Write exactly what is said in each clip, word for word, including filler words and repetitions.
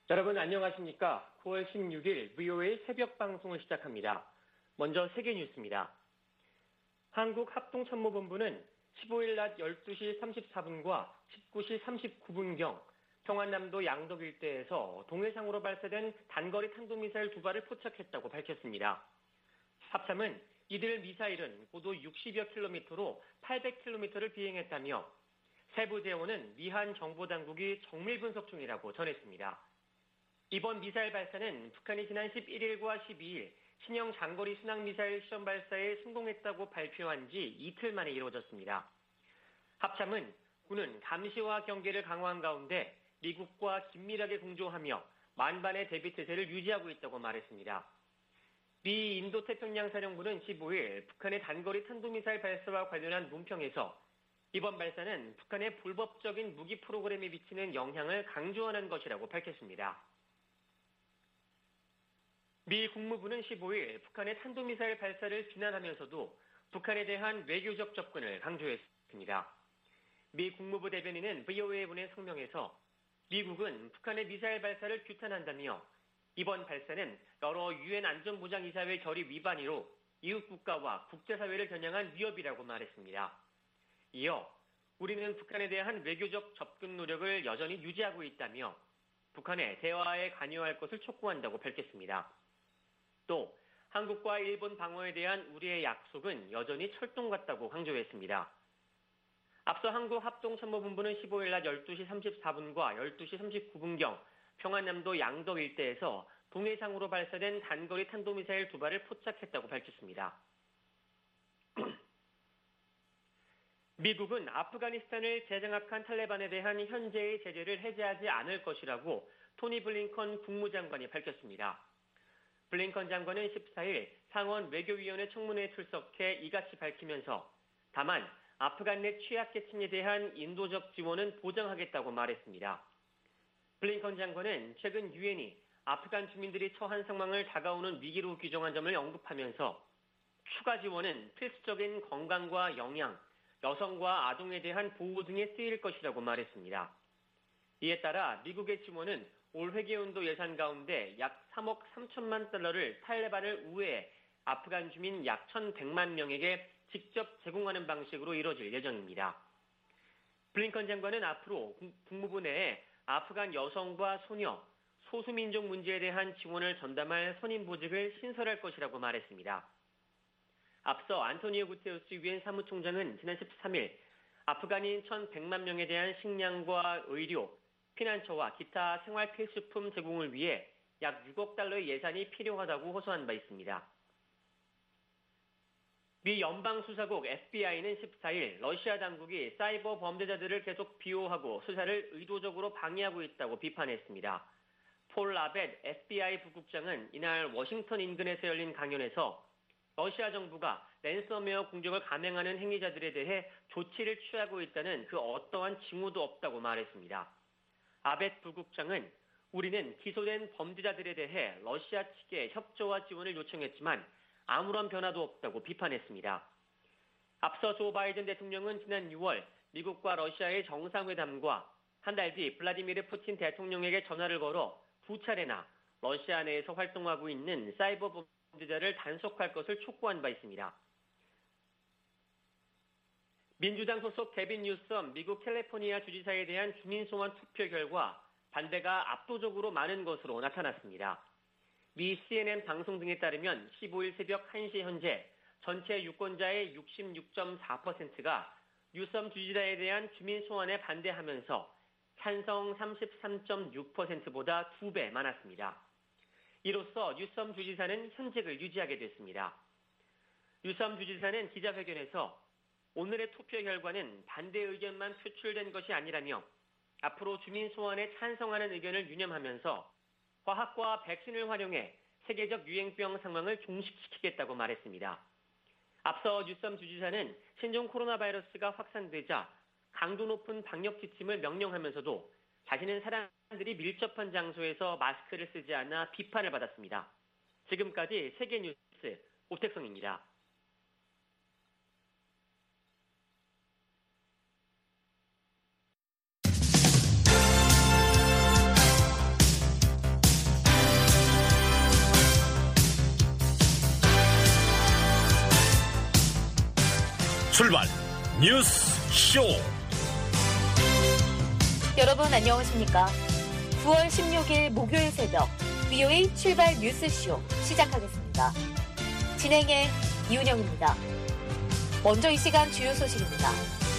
여러분 안녕하십니까? 구월 십육일 브이오에이 새벽 방송을 시작합니다. 먼저 세계 뉴스입니다. 한국합동참모본부는 십오일 낮 열두시 삼십사분과 십구시 삼십구분경 평안남도 양덕 일대에서 동해상으로 발사된 단거리 탄도미사일 두 발을 포착했다고 밝혔습니다. 합참은 이들 미사일은 고도 육십여 킬로미터로 팔백 킬로미터를 비행했다며 세부 재원은 미한 정보당국이 정밀 분석 중이라고 전했습니다. 이번 미사일 발사는 북한이 지난 십일일과 십이일 신형 장거리 순항미사일 시험 발사에 성공했다고 발표한 지 이틀 만에 이루어졌습니다. 합참은 군은 감시와 경계를 강화한 가운데 미국과 긴밀하게 공조하며 만반의 대비 태세를 유지하고 있다고 말했습니다. 미 인도태평양사령부는 십오일 북한의 단거리 탄도미사일 발사와 관련한 논평에서 이번 발사는 북한의 불법적인 무기 프로그램에 미치는 영향을 강조하는 것이라고 밝혔습니다. 미 국무부는 십오일 북한의 탄도미사일 발사를 비난하면서도 북한에 대한 외교적 접근을 강조했습니다. 미 국무부 대변인은 브이오에이에 보낸 성명에서 미국은 북한의 미사일 발사를 규탄한다며 이번 발사는 여러 유엔 안전보장이사회 결의 위반으로 이웃 국가와 국제사회를 겨냥한 위협이라고 말했습니다. 이어 우리는 북한에 대한 외교적 접근 노력을 여전히 유지하고 있다며 북한의 대화에 관여할 것을 촉구한다고 밝혔습니다. 또 한국과 일본 방어에 대한 우리의 약속은 여전히 철동 같다고 강조했습니다. 앞서 한국합동참모본부는 십오일 낮 열두시 삼십사분과 열두시 삼십구분경 평안남도 양덕 일대에서 동해상으로 발사된 단거리 탄도미사일 두 발을 포착했다고 밝혔습니다. 미국은 아프가니스탄을 재장악한 탈레반에 대한 현재의 제재를 해제하지 않을 것이라고 토니 블링컨 국무장관이 밝혔습니다. 블링컨 장관은 십사일 상원 외교위원회 청문회에 출석해 이같이 밝히면서 다만 아프간 내 취약계층에 대한 인도적 지원은 보장하겠다고 말했습니다. 블링컨 장관은 최근 유엔이 아프간 주민들이 처한 상황을 다가오는 위기로 규정한 점을 언급하면서 추가 지원은 필수적인 건강과 영양, 여성과 아동에 대한 보호 등에 쓰일 것이라고 말했습니다. 이에 따라 미국의 지원은 올 회계연도 예산 가운데 약 삼억 삼천만 달러를 탈레반을 우회해 아프간 주민 약 천백만 명에게 직접 제공하는 방식으로 이뤄질 예정입니다. 블링컨 장관은 앞으로 국무부 내에 아프간 여성과 소녀, 소수민족 문제에 대한 지원을 전담할 선임보직을 신설할 것이라고 말했습니다. 앞서 안토니오 구테르스 유엔 사무총장은 지난 십삼일 아프간인 천백만 명에 대한 식량과 의료, 피난처와 기타 생활 필수품 제공을 위해 약 육억 달러의 예산이 필요하다고 호소한 바 있습니다. 미 연방수사국 에프비아이는 십사일 러시아 당국이 사이버 범죄자들을 계속 비호하고 수사를 의도적으로 방해하고 있다고 비판했습니다. 폴 라벳 에프비아이 부국장은 이날 워싱턴 인근에서 열린 강연에서 러시아 정부가 랜섬웨어 공격을 감행하는 행위자들에 대해 조치를 취하고 있다는 그 어떠한 징후도 없다고 말했습니다. 아벳 부국장은 우리는 기소된 범죄자들에 대해 러시아 측에 협조와 지원을 요청했지만 아무런 변화도 없다고 비판했습니다. 앞서 조 바이든 대통령은 지난 유월 미국과 러시아의 정상회담과 한 달 뒤 블라디미르 푸틴 대통령에게 전화를 걸어 두 차례나 러시아 내에서 활동하고 있는 사이버 범죄자를 단속할 것을 촉구한 바 있습니다. 민주당 소속 게빈 뉴섬 미국 캘리포니아 주지사에 대한 주민소환 투표 결과 반대가 압도적으로 많은 것으로 나타났습니다. 미 씨엔엔 방송 등에 따르면 십오일 새벽 한시 현재 전체 유권자의 육십육 점 사 퍼센트가 뉴섬 주지사에 대한 주민소환에 반대하면서 찬성 삼십삼 점 육 퍼센트보다 두 배 많았습니다. 이로써 뉴섬 주지사는 현직을 유지하게 됐습니다. 뉴섬 주지사는 기자회견에서 오늘의 투표 결과는 반대 의견만 표출된 것이 아니라며 앞으로 주민 소환에 찬성하는 의견을 유념하면서 과학과 백신을 활용해 세계적 유행병 상황을 종식시키겠다고 말했습니다. 앞서 뉴섬 주지사는 신종 코로나 바이러스가 확산되자 강도 높은 방역 지침을 명령하면서도 자신은 사람들이 밀접한 장소에서 마스크를 쓰지 않아 비판을 받았습니다. 지금까지 세계 뉴스 오택성입니다. 출발 뉴스 쇼. 여러분 안녕하십니까? 구월 십육일 목요일 새벽 브이오에이 출발 뉴스쇼 시작하겠습니다. 진행의 이은영입니다. 먼저 이 시간 주요 소식입니다.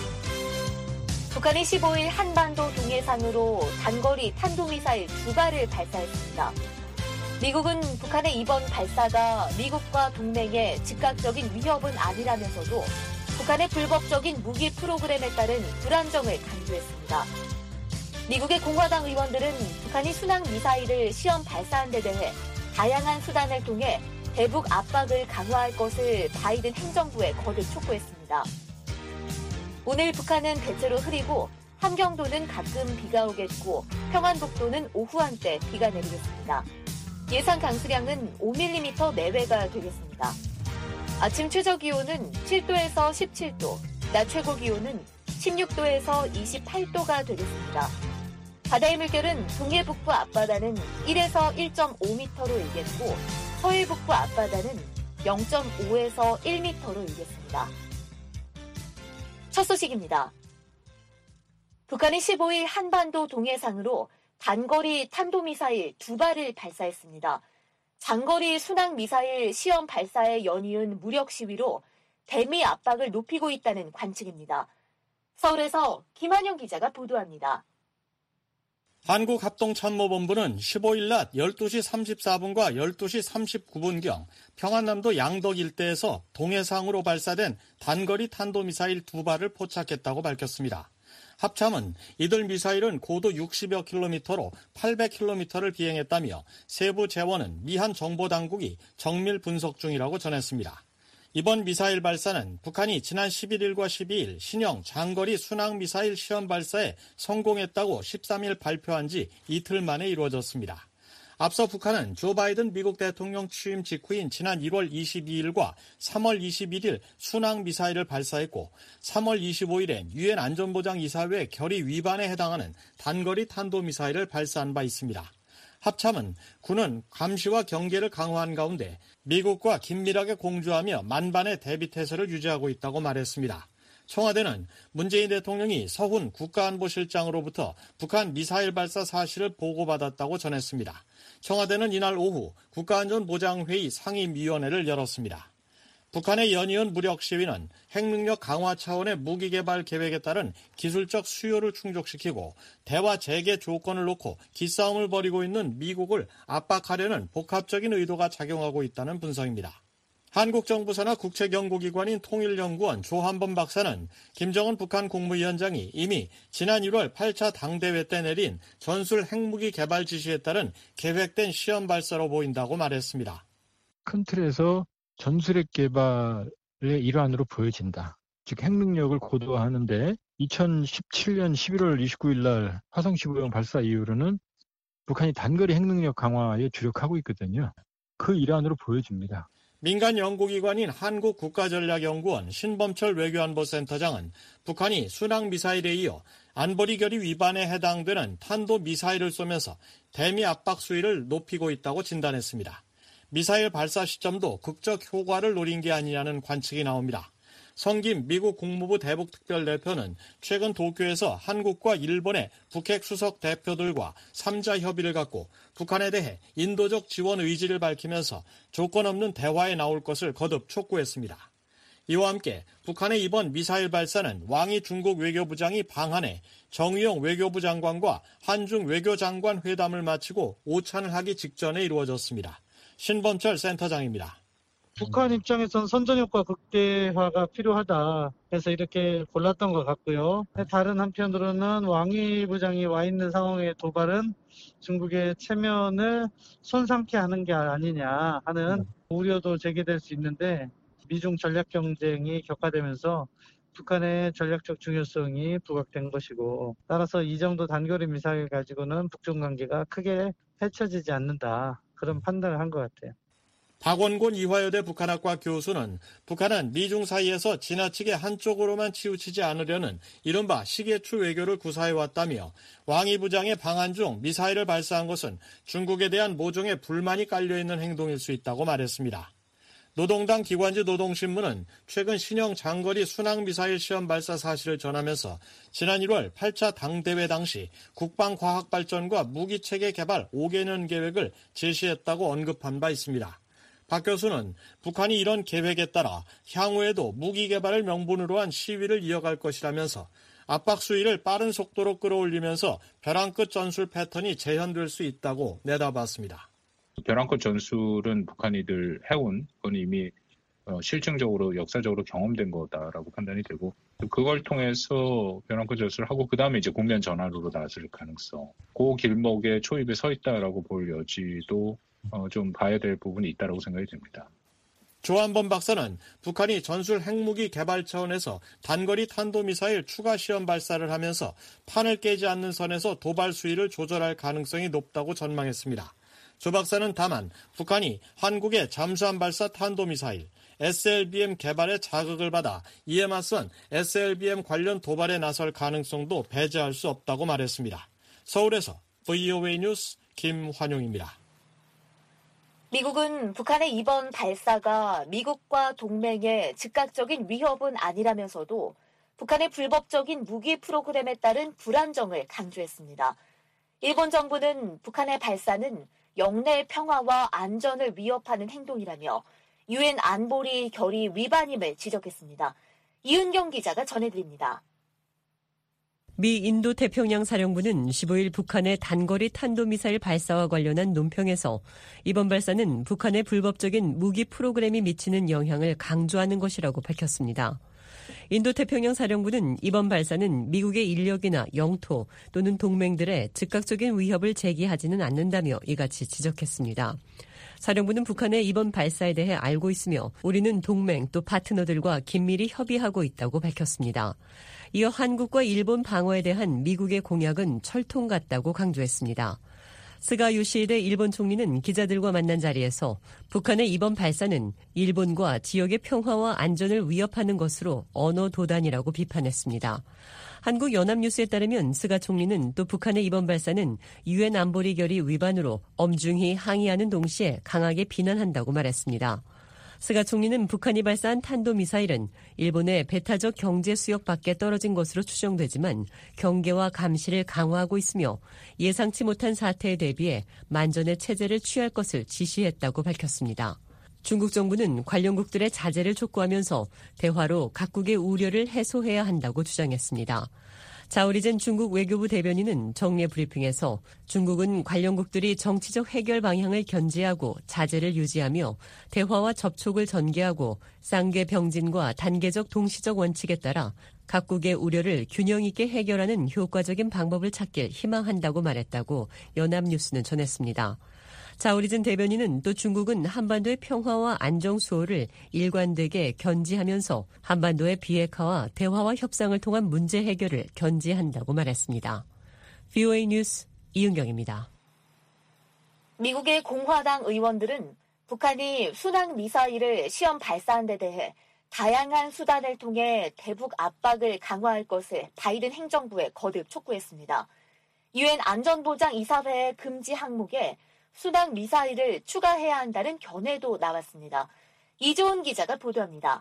북한이 십오일 한반도 동해상으로 단거리 탄도미사일 두 발을 발사했습니다. 미국은 북한의 이번 발사가 미국과 동맹에 즉각적인 위협은 아니라면서도 북한의 불법적인 무기 프로그램에 따른 불안정을 강조했습니다. 미국의 공화당 의원들은 북한이 순항 미사일을 시험 발사한 데 대해 다양한 수단을 통해 대북 압박을 강화할 것을 바이든 행정부에 거듭 촉구했습니다. 오늘 북한은 대체로 흐리고 함경도는 가끔 비가 오겠고 평안북도는 오후 한때 비가 내리겠습니다. 예상 강수량은 오 밀리미터 내외가 되겠습니다. 아침 최저기온은 칠도에서 십칠도, 낮 최고기온은 십육도에서 이십팔도가 되겠습니다. 바다의 물결은 동해 북부 앞바다는 일에서 일 점 오 미터로 일겠고 서해 북부 앞바다는 영 점 오에서 일 미터로 일겠습니다. 첫 소식입니다. 북한이 십오일 한반도 동해상으로 단거리 탄도미사일 두 발을 발사했습니다. 장거리 순항미사일 시험 발사에 연이은 무력 시위로 대미 압박을 높이고 있다는 관측입니다. 서울에서 김한영 기자가 보도합니다. 한국합동참모본부는 십오일 낮 열두시 삼십사분과 열두시 삼십구분경 평안남도 양덕 일대에서 동해상으로 발사된 단거리 탄도미사일 두 발을 포착했다고 밝혔습니다. 합참은 이들 미사일은 고도 육십여 킬로미터로 팔백 킬로미터를 비행했다며 세부 재원은 미한 정보당국이 정밀 분석 중이라고 전했습니다. 이번 미사일 발사는 북한이 지난 십일일과 십이일 신형 장거리 순항미사일 시험 발사에 성공했다고 십삼일 발표한 지 이틀 만에 이루어졌습니다. 앞서 북한은 조 바이든 미국 대통령 취임 직후인 지난 일월 이십이일과 삼월 이십일일 순항미사일을 발사했고 삼월 이십오일엔 유엔 안전보장이사회 결의 위반에 해당하는 단거리 탄도미사일을 발사한 바 있습니다. 합참은 군은 감시와 경계를 강화한 가운데 미국과 긴밀하게 공조하며 만반의 대비태세를 유지하고 있다고 말했습니다. 청와대는 문재인 대통령이 서훈 국가안보실장으로부터 북한 미사일 발사 사실을 보고받았다고 전했습니다. 청와대는 이날 오후 국가안전보장회의 상임위원회를 열었습니다. 북한의 연이은 무력 시위는 핵능력 강화 차원의 무기 개발 계획에 따른 기술적 수요를 충족시키고 대화 재개 조건을 놓고 기싸움을 벌이고 있는 미국을 압박하려는 복합적인 의도가 작용하고 있다는 분석입니다. 한국 정부 산하 국책연구기관인 통일연구원 조한범 박사는 김정은 북한 국무위원장이 이미 지난 일월 팔 차 당대회 때 내린 전술 핵무기 개발 지시에 따른 계획된 시험 발사로 보인다고 말했습니다. 큰 틀에서 전술핵 개발의 일환으로 보여진다. 즉 핵능력을 고도화하는데 이천십칠년 십일월 이십구일 날 화성 십오형 발사 이후로는 북한이 단거리 핵능력 강화에 주력하고 있거든요. 그 일환으로 보여집니다. 민간 연구기관인 한국국가전략연구원 신범철 외교안보센터장은 북한이 순항미사일에 이어 안보리 결의 위반에 해당되는 탄도미사일을 쏘면서 대미 압박 수위를 높이고 있다고 진단했습니다. 미사일 발사 시점도 극적 효과를 노린 게 아니냐는 관측이 나옵니다. 성김 미국 국무부 대북특별대표는 최근 도쿄에서 한국과 일본의 북핵 수석 대표들과 삼자 협의를 갖고 북한에 대해 인도적 지원 의지를 밝히면서 조건 없는 대화에 나올 것을 거듭 촉구했습니다. 이와 함께 북한의 이번 미사일 발사는 왕이 중국 외교부장이 방한해 정의용 외교부 장관과 한중 외교장관 회담을 마치고 오찬을 하기 직전에 이루어졌습니다. 신범철 센터장입니다. 북한 입장에선 선전효과 극대화가 필요하다. 그래서 이렇게 골랐던 것 같고요. 다른 한편으로는 왕이 부장이 와 있는 상황의 도발은 중국의 체면을 손상케 하는 게 아니냐 하는 우려도 제기될 수 있는데 미중 전략 경쟁이 격화되면서 북한의 전략적 중요성이 부각된 것이고 따라서 이 정도 단거리 미사일 가지고는 북중 관계가 크게 펼쳐지지 않는다. 그런 판단을 한 것 같아요. 박원곤 이화여대 북한학과 교수는 북한은 미중 사이에서 지나치게 한쪽으로만 치우치지 않으려는 이른바 시계추 외교를 구사해왔다며 왕이 부장의 방한 중 미사일을 발사한 것은 중국에 대한 모종의 불만이 깔려있는 행동일 수 있다고 말했습니다. 노동당 기관지 노동신문은 최근 신형 장거리 순항미사일 시험 발사 사실을 전하면서 지난 일월 팔 차 당대회 당시 국방과학발전과 무기체계 개발 오 개년 계획을 제시했다고 언급한 바 있습니다. 박 교수는 북한이 이런 계획에 따라 향후에도 무기 개발을 명분으로 한 시위를 이어갈 것이라면서 압박 수위를 빠른 속도로 끌어올리면서 벼랑 끝 전술 패턴이 재현될 수 있다고 내다봤습니다. 벼랑 끝 전술은 북한이 늘 해온 건 이미 실증적으로 역사적으로 경험된 거다라고 판단이 되고 그걸 통해서 벼랑 끝 전술을 하고 그다음에 이제 국면 전환으로 나설 가능성, 그 길목에 초입에 서 있다라고 볼 여지도 좀 봐야 될 부분이 있다라고 생각이 됩니다. 조한범 박사는 북한이 전술 핵무기 개발 차원에서 단거리 탄도미사일 추가 시험 발사를 하면서 판을 깨지 않는 선에서 도발 수위를 조절할 가능성이 높다고 전망했습니다. 조 박사는 다만 북한이 한국의 잠수함 발사 탄도미사일 에스엘비엠 개발에 자극을 받아 이에 맞선 에스엘비엠 관련 도발에 나설 가능성도 배제할 수 없다고 말했습니다. 서울에서 브이오에이 뉴스 김환용입니다. 미국은 북한의 이번 발사가 미국과 동맹의 즉각적인 위협은 아니라면서도 북한의 불법적인 무기 프로그램에 따른 불안정을 강조했습니다. 일본 정부는 북한의 발사는 영내 평화와 안전을 위협하는 행동이라며 유엔 안보리 결의 위반임을 지적했습니다. 이은경 기자가 전해드립니다. 미 인도태평양 사령부는 십오일 북한의 단거리 탄도미사일 발사와 관련한 논평에서 이번 발사는 북한의 불법적인 무기 프로그램이 미치는 영향을 강조하는 것이라고 밝혔습니다. 인도태평양 사령부는 이번 발사는 미국의 인력이나 영토 또는 동맹들의 즉각적인 위협을 제기하지는 않는다며 이같이 지적했습니다. 사령부는 북한의 이번 발사에 대해 알고 있으며 우리는 동맹 또 파트너들과 긴밀히 협의하고 있다고 밝혔습니다. 이어 한국과 일본 방어에 대한 미국의 공약은 철통 같다고 강조했습니다. 스가 요시히데 일본 총리는 기자들과 만난 자리에서 북한의 이번 발사는 일본과 지역의 평화와 안전을 위협하는 것으로 언어 도단이라고 비판했습니다. 한국 연합뉴스에 따르면 스가 총리는 또 북한의 이번 발사는 유엔 안보리 결의 위반으로 엄중히 항의하는 동시에 강하게 비난한다고 말했습니다. 스가 총리는 북한이 발사한 탄도미사일은 일본의 배타적 경제 수역 밖에 떨어진 것으로 추정되지만 경계와 감시를 강화하고 있으며 예상치 못한 사태에 대비해 만전의 체제를 취할 것을 지시했다고 밝혔습니다. 중국 정부는 관련국들의 자제를 촉구하면서 대화로 각국의 우려를 해소해야 한다고 주장했습니다. 자오리젠 중국 외교부 대변인은 정례 브리핑에서 중국은 관련국들이 정치적 해결 방향을 견지하고 자제를 유지하며 대화와 접촉을 전개하고 쌍계 병진과 단계적 동시적 원칙에 따라 각국의 우려를 균형 있게 해결하는 효과적인 방법을 찾길 희망한다고 말했다고 연합뉴스는 전했습니다. 자오리젠 대변인은 또 중국은 한반도의 평화와 안정 수호를 일관되게 견지하면서 한반도의 비핵화와 대화와 협상을 통한 문제 해결을 견지한다고 말했습니다. 브이오에이 뉴스 이은경입니다. 미국의 공화당 의원들은 북한이 순항 미사일을 시험 발사한 데 대해 다양한 수단을 통해 대북 압박을 강화할 것을 바이든 행정부에 거듭 촉구했습니다. 유엔 안전보장 이사회의 금지 항목에 순항 미사일을 추가해야 한다는 견해도 나왔습니다. 이조은 기자가 보도합니다.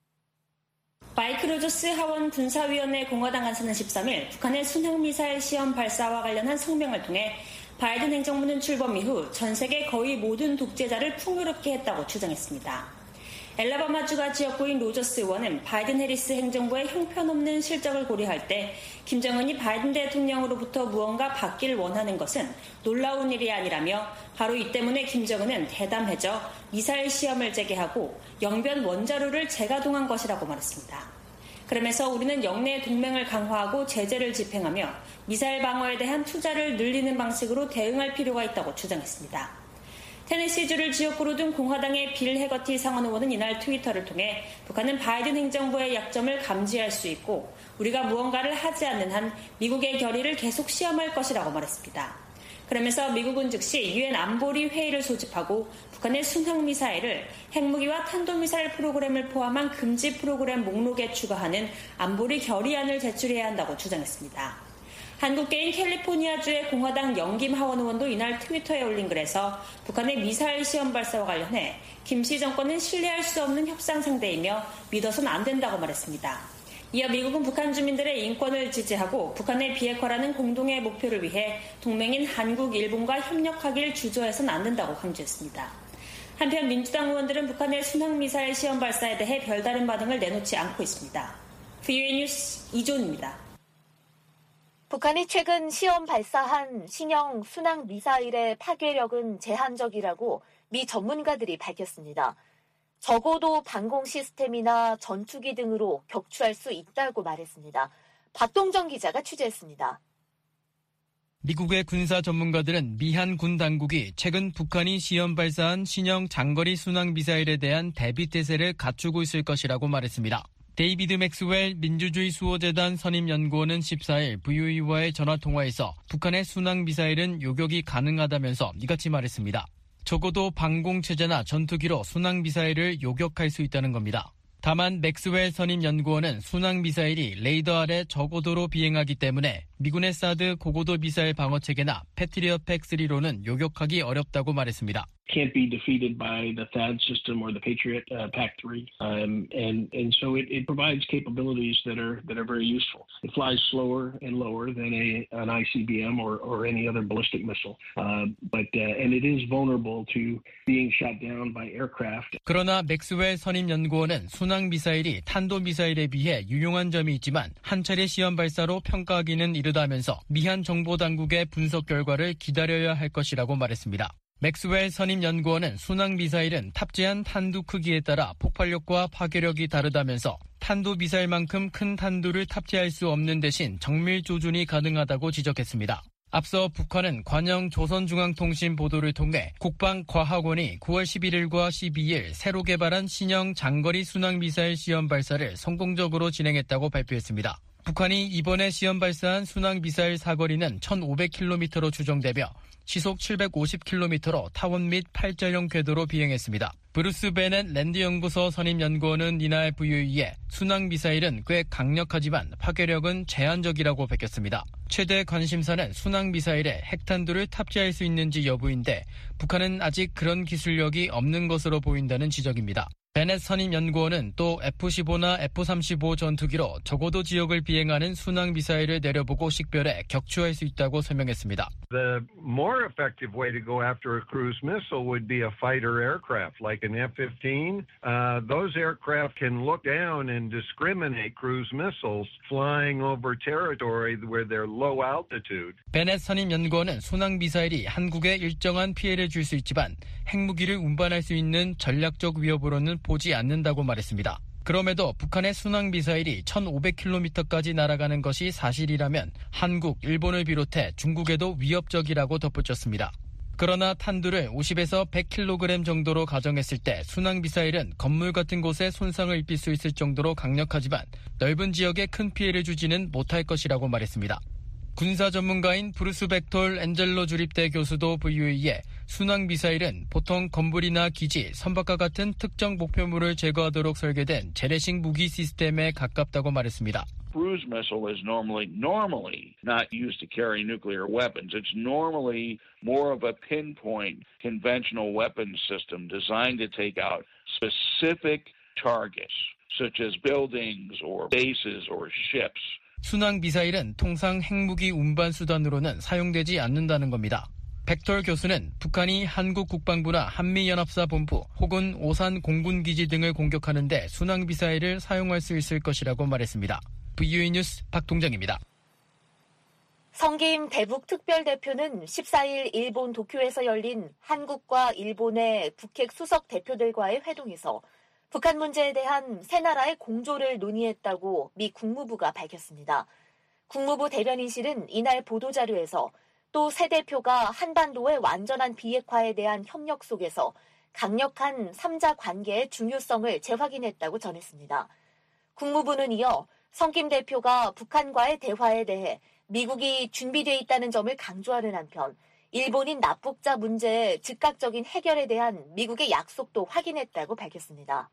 마이크 로저스 하원 군사위원회 공화당 간사는 십삼일 북한의 순항미사일 시험 발사와 관련한 성명을 통해 바이든 행정부는 출범 이후 전 세계 거의 모든 독재자를 풍요롭게 했다고 주장했습니다. 엘라바마주가 지역구인 로저스 의원은 바이든 해리스 행정부의 형편없는 실적을 고려할 때 김정은이 바이든 대통령으로부터 무언가 받기를 원하는 것은 놀라운 일이 아니라며 바로 이 때문에 김정은은 대담해져 미사일 시험을 재개하고 영변 원자로를 재가동한 것이라고 말했습니다. 그러면서 우리는 영내 동맹을 강화하고 제재를 집행하며 미사일 방어에 대한 투자를 늘리는 방식으로 대응할 필요가 있다고 주장했습니다. 테네시주를 지역구로 둔 공화당의 빌 해거티 상원 의원은 이날 트위터를 통해 북한은 바이든 행정부의 약점을 감지할 수 있고 우리가 무언가를 하지 않는 한 미국의 결의를 계속 시험할 것이라고 말했습니다. 그러면서 미국은 즉시 유엔 안보리 회의를 소집하고 북한의 순항미사일을 핵무기와 탄도미사일 프로그램을 포함한 금지 프로그램 목록에 추가하는 안보리 결의안을 제출해야 한다고 주장했습니다. 한국계인 캘리포니아주의 공화당 영김 하원 의원도 이날 트위터에 올린 글에서 북한의 미사일 시험 발사와 관련해 김씨 정권은 신뢰할 수 없는 협상 상대이며 믿어서는 안 된다고 말했습니다. 이어 미국은 북한 주민들의 인권을 지지하고 북한의 비핵화라는 공동의 목표를 위해 동맹인 한국, 일본과 협력하길 주저해서는 안 된다고 강조했습니다. 한편 민주당 의원들은 북한의 순항미사일 시험 발사에 대해 별다른 반응을 내놓지 않고 있습니다. 브이오에이 뉴스 이존입니다. 북한이 최근 시험 발사한 신형 순항 미사일의 파괴력은 제한적이라고 미 전문가들이 밝혔습니다. 적어도 방공 시스템이나 전투기 등으로 격추할 수 있다고 말했습니다. 박동정 기자가 취재했습니다. 미국의 군사 전문가들은 미한 군 당국이 최근 북한이 시험 발사한 신형 장거리 순항 미사일에 대한 대비 태세를 갖추고 있을 것이라고 말했습니다. 데이비드 맥스웰 민주주의 수호재단 선임연구원은 십사일 브이오에이와의 전화통화에서 북한의 순항 미사일은 요격이 가능하다면서 이같이 말했습니다. 적어도 방공체제나 전투기로 순항 미사일을 요격할 수 있다는 겁니다. 다만 맥스웰 선임연구원은 순항 미사일이 레이더 아래 저고도로 비행하기 때문에 미군의 사드 고고도 미사일 방어체계나 패트리엇 팩쓰리로는 요격하기 어렵다고 말했습니다. Can't be defeated by the THAAD system or the Patriot uh, PAC three, um, and and so it, it provides capabilities that are that are very useful. It flies slower and lower than a an I C B M or or any other ballistic missile, uh, but uh, and it is vulnerable to being shot down by aircraft. 그러나 맥스웰 선임 연구원은 순항 미사일이 탄도 미사일에 비해 유용한 점이 있지만 한 차례 시험 발사로 평가하기는 이르다면서 미한 정보 당국의 분석 결과를 기다려야 할 것이라고 말했습니다. 맥스웰 선임 연구원은 순항 미사일은 탑재한 탄두 크기에 따라 폭발력과 파괴력이 다르다면서 탄도 미사일만큼 큰 탄두를 탑재할 수 없는 대신 정밀 조준이 가능하다고 지적했습니다. 앞서 북한은 관영 조선중앙통신 보도를 통해 국방과학원이 구월 십일일과 십이일 새로 개발한 신형 장거리 순항 미사일 시험 발사를 성공적으로 진행했다고 발표했습니다. 북한이 이번에 시험 발사한 순항 미사일 사거리는 천오백 킬로미터로 추정되며 시속 칠백오십 킬로미터로 타원 및 팔자형 궤도로 비행했습니다. 브루스 베넷 랜드연구소 선임연구원은 이날 브이오에이에 순항 미사일은 꽤 강력하지만 파괴력은 제한적이라고 밝혔습니다. 최대 관심사는 순항 미사일에 핵탄두를 탑재할 수 있는지 여부인데 북한은 아직 그런 기술력이 없는 것으로 보인다는 지적입니다. 베넷 선임연구원은 또 에프 십오나 에프 삼십오 전투기로 저고도 지역을 비행하는 순항 미사일을 내려보고 식별해 격추할 수 있다고 설명했습니다. The more effective way to go after a cruise missile would be a fighter aircraft like an 에프 fifteen. Uh, those aircraft can look down and discriminate cruise missiles flying over territory where they're low altitude. 베넷 선임연구원은 순항 미사일이 한국에 일정한 피해를 줄 수 있지만 핵무기를 운반할 수 있는 전략적 위협으로는 보지 않는다고 말했습니다. 그럼에도 북한의 순항 미사일이 천오백 킬로미터까지 날아가는 것이 사실이라면 한국, 일본을 비롯해 중국에도 위협적이라고 덧붙였습니다. 그러나 탄두를 오십에서 백 킬로그램 정도로 가정했을 때 순항 미사일은 건물 같은 곳에 손상을 입힐 수 있을 정도로 강력하지만 넓은 지역에 큰 피해를 주지는 못할 것이라고 말했습니다. 군사 전문가인 브루스 벡톨 앤젤로 주립대 교수도 브이오에이에 순항 미사일은 보통 건물이나 기지, 선박과 같은 특정 목표물을 제거하도록 설계된 재래식 무기 시스템에 가깝다고 말했습니다. Cruise missile is normally normally not used to carry nuclear weapons. It's normally more of a pinpoint conventional weapons system designed to take out specific targets such as buildings or bases or ships. 순항 미사일은 통상 핵무기 운반 수단으로는 사용되지 않는다는 겁니다. 벡톨 교수는 북한이 한국 국방부나 한미연합사 본부 혹은 오산 공군기지 등을 공격하는데 순항 미사일을 사용할 수 있을 것이라고 말했습니다. 브이오에이 뉴스 박동정입니다. 성김 대북특별대표는 십사일 일본 도쿄에서 열린 한국과 일본의 북핵 수석 대표들과의 회동에서 북한 문제에 대한 세 나라의 공조를 논의했다고 미 국무부가 밝혔습니다. 국무부 대변인실은 이날 보도자료에서 또 세 대표가 한반도의 완전한 비핵화에 대한 협력 속에서 강력한 삼자 관계의 중요성을 재확인했다고 전했습니다. 국무부는 이어 성김 대표가 북한과의 대화에 대해 미국이 준비돼 있다는 점을 강조하는 한편 일본인 납북자 문제의 즉각적인 해결에 대한 미국의 약속도 확인했다고 밝혔습니다.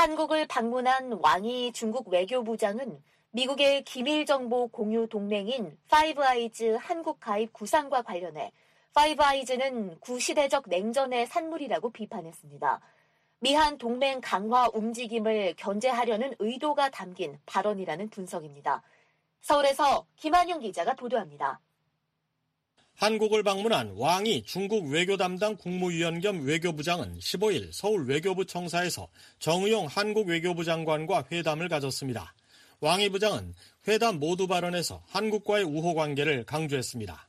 한국을 방문한 왕이 중국 외교부장은 미국의 기밀정보 공유 동맹인 파이브 아이즈 한국 가입 구상과 관련해 파이브 아이즈는 구시대적 냉전의 산물이라고 비판했습니다. 미한 동맹 강화 움직임을 견제하려는 의도가 담긴 발언이라는 분석입니다. 서울에서 김한용 기자가 보도합니다. 한국을 방문한 왕이 중국 외교 담당 국무위원 겸 외교부장은 십오일 서울 외교부 청사에서 정의용 한국 외교부 장관과 회담을 가졌습니다. 왕이 부장은 회담 모두 발언에서 한국과의 우호 관계를 강조했습니다.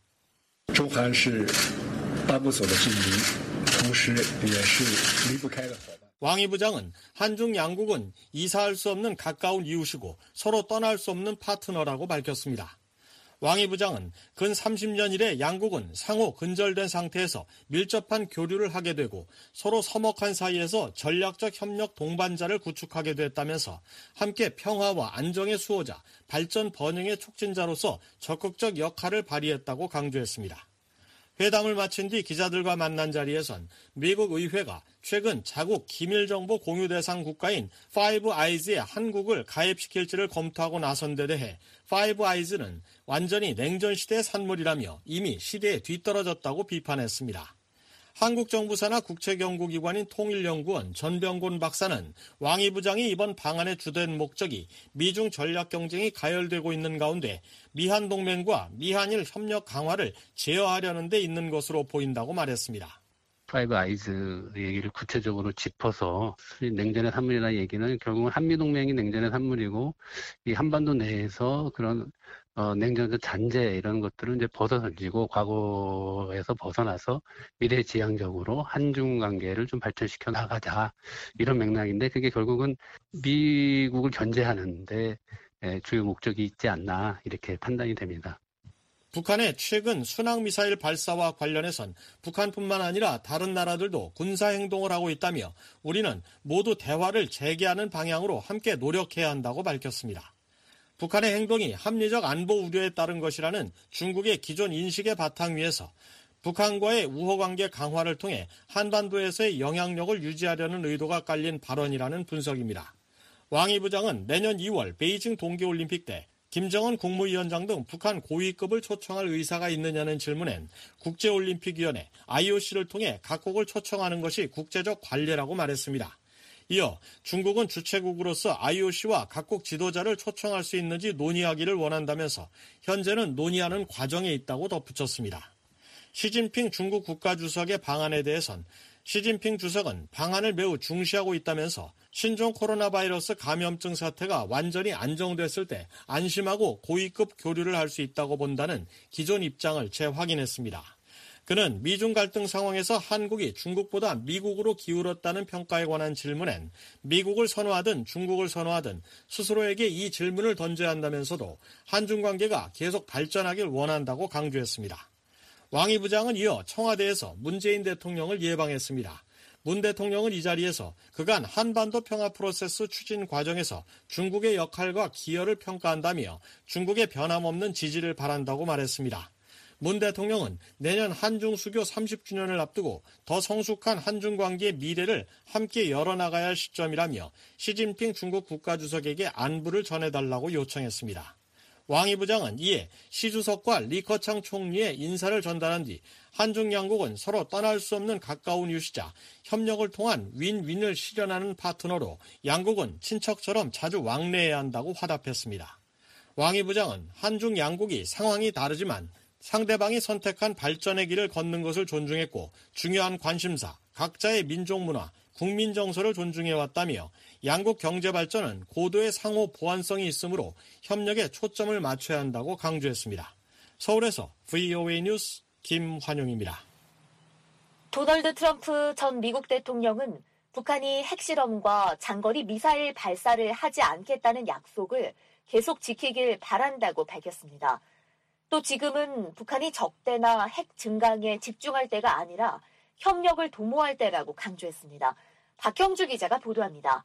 왕이 부장은 한중 양국은 이사할 수 없는 가까운 이웃이고 서로 떠날 수 없는 파트너라고 밝혔습니다. 왕이 부장은 근 삼십 년 이래 양국은 상호 근절된 상태에서 밀접한 교류를 하게 되고 서로 서먹한 사이에서 전략적 협력 동반자를 구축하게 됐다면서 함께 평화와 안정의 수호자, 발전 번영의 촉진자로서 적극적 역할을 발휘했다고 강조했습니다. 회담을 마친 뒤 기자들과 만난 자리에선 미국 의회가 최근 자국 기밀정보 공유 대상 국가인 파이브 아이즈에 한국을 가입시킬지를 검토하고 나선 데 대해 파이브 아이즈는 완전히 냉전 시대의 산물이라며 이미 시대에 뒤떨어졌다고 비판했습니다. 한국 정부 산하 국책연구기관인 통일연구원 전병곤 박사는 왕이 부장이 이번 방안의 주된 목적이 미중 전략 경쟁이 가열되고 있는 가운데 미한 동맹과 미한일 협력 강화를 제어하려는 데 있는 것으로 보인다고 말했습니다. 파이브 아이즈 얘기를 구체적으로 짚어서 냉전의 산물이라는 얘기는 결국은 한미동맹이 냉전의 산물이고 이 한반도 내에서 그런 어, 냉전적 잔재 이런 것들을 이제 벗어던지고 과거에서 벗어나서 미래지향적으로 한중 관계를 좀 발전시켜 나가자 이런 맥락인데 그게 결국은 미국을 견제하는데 주요 목적이 있지 않나 이렇게 판단이 됩니다. 북한의 최근 순항미사일 발사와 관련해선 북한뿐만 아니라 다른 나라들도 군사행동을 하고 있다며 우리는 모두 대화를 재개하는 방향으로 함께 노력해야 한다고 밝혔습니다. 북한의 행동이 합리적 안보 우려에 따른 것이라는 중국의 기존 인식의 바탕 위에서 북한과의 우호관계 강화를 통해 한반도에서의 영향력을 유지하려는 의도가 깔린 발언이라는 분석입니다. 왕이 부장은 내년 이월 베이징 동계올림픽 때 김정은 국무위원장 등 북한 고위급을 초청할 의사가 있느냐는 질문엔 국제올림픽위원회 아이오씨를 통해 각국을 초청하는 것이 국제적 관례라고 말했습니다. 이어 중국은 주최국으로서 아이오씨와 각국 지도자를 초청할 수 있는지 논의하기를 원한다면서 현재는 논의하는 과정에 있다고 덧붙였습니다. 시진핑 중국 국가주석의 방안에 대해선 시진핑 주석은 방안을 매우 중시하고 있다면서 신종 코로나 바이러스 감염증 사태가 완전히 안정됐을 때 안심하고 고위급 교류를 할 수 있다고 본다는 기존 입장을 재확인했습니다. 그는 미중 갈등 상황에서 한국이 중국보다 미국으로 기울었다는 평가에 관한 질문엔 미국을 선호하든 중국을 선호하든 스스로에게 이 질문을 던져야 한다면서도 한중 관계가 계속 발전하길 원한다고 강조했습니다. 왕이 부장은 이어 청와대에서 문재인 대통령을 예방했습니다. 문 대통령은 이 자리에서 그간 한반도 평화 프로세스 추진 과정에서 중국의 역할과 기여를 평가한다며 중국의 변함없는 지지를 바란다고 말했습니다. 문 대통령은 내년 한중 수교 삼십 주년을 앞두고 더 성숙한 한중 관계의 미래를 함께 열어나가야 할 시점이라며 시진핑 중국 국가주석에게 안부를 전해달라고 요청했습니다. 왕이 부장은 이에 시 주석과 리커창 총리의 인사를 전달한 뒤 한중 양국은 서로 떠날 수 없는 가까운 유시자, 협력을 통한 윈윈을 실현하는 파트너로 양국은 친척처럼 자주 왕래해야 한다고 화답했습니다. 왕이 부장은 한중 양국이 상황이 다르지만 상대방이 선택한 발전의 길을 걷는 것을 존중했고 중요한 관심사, 각자의 민족 문화, 국민 정서를 존중해왔다며 양국 경제 발전은 고도의 상호 보완성이 있으므로 협력에 초점을 맞춰야 한다고 강조했습니다. 서울에서 브이오에이 뉴스 김환용입니다. 도널드 트럼프 전 미국 대통령은 북한이 핵실험과 장거리 미사일 발사를 하지 않겠다는 약속을 계속 지키길 바란다고 밝혔습니다. 또 지금은 북한이 적대나 핵 증강에 집중할 때가 아니라 협력을 도모할 때라고 강조했습니다. 박형주 기자가 보도합니다.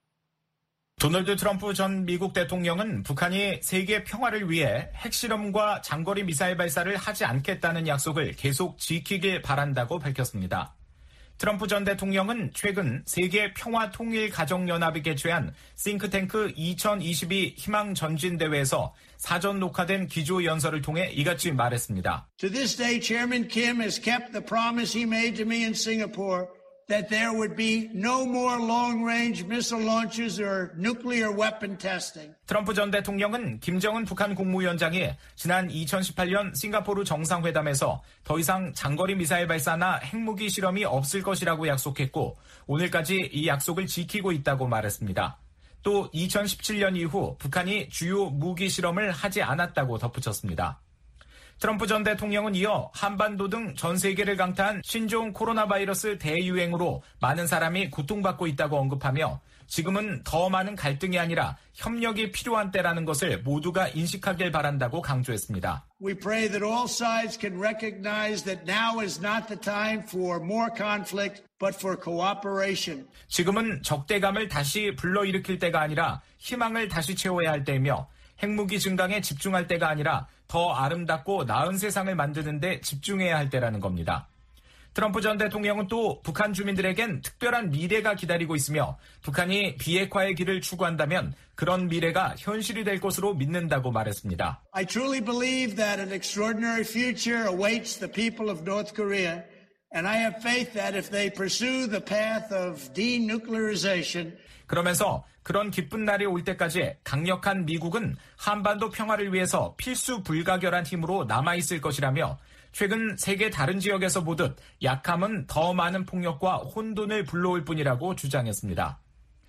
도널드 트럼프 전 미국 대통령은 북한이 세계 평화를 위해 핵실험과 장거리 미사일 발사를 하지 않겠다는 약속을 계속 지키길 바란다고 밝혔습니다. 트럼프 전 대통령은 최근 세계 평화통일가정연합이 개최한 싱크탱크 이천이십이 희망전진대회에서 사전 녹화된 기조연설을 통해 이같이 말했습니다. To this day, Chairman Kim has kept the promise he made to me in Singapore that there would be no more long-range missile launches or nuclear weapon testing. 트럼프 전 대통령은 김정은 북한 국무위원장이 지난 이천십팔 년 싱가포르 정상회담에서 더 이상 장거리 미사일 발사나 핵무기 실험이 없을 것이라고 약속했고 오늘까지 이 약속을 지키고 있다고 말했습니다. 또 이천십칠 년 이후 북한이 주요 무기 실험을 하지 않았다고 덧붙였습니다. 트럼프 전 대통령은 이어 한반도 등 전 세계를 강타한 신종 코로나 바이러스 대유행으로 많은 사람이 고통받고 있다고 언급하며 지금은 더 많은 갈등이 아니라 협력이 필요한 때라는 것을 모두가 인식하길 바란다고 강조했습니다. We pray that all sides can recognize that now is not the time for more conflict, but for cooperation. 지금은 적대감을 다시 불러일으킬 때가 아니라 희망을 다시 채워야 할 때이며 핵무기 증강에 집중할 때가 아니라 더 아름답고 나은 세상을 만드는 데 집중해야 할 때라는 겁니다. 트럼프 전 대통령은 또 북한 주민들에겐 특별한 미래가 기다리고 있으며 북한이 비핵화의 길을 추구한다면 그런 미래가 현실이 될 것으로 믿는다고 말했습니다. I truly believe that an extraordinary future awaits the people of North Korea, and I have faith that if they pursue the path of denuclearization, 그러면서 그런 기쁜 날이 올 때까지 강력한 미국은 한반도 평화를 위해서 필수 불가결한 힘으로 남아있을 것이라며 최근 세계 다른 지역에서 보듯 약함은 더 많은 폭력과 혼돈을 불러올 뿐이라고 주장했습니다.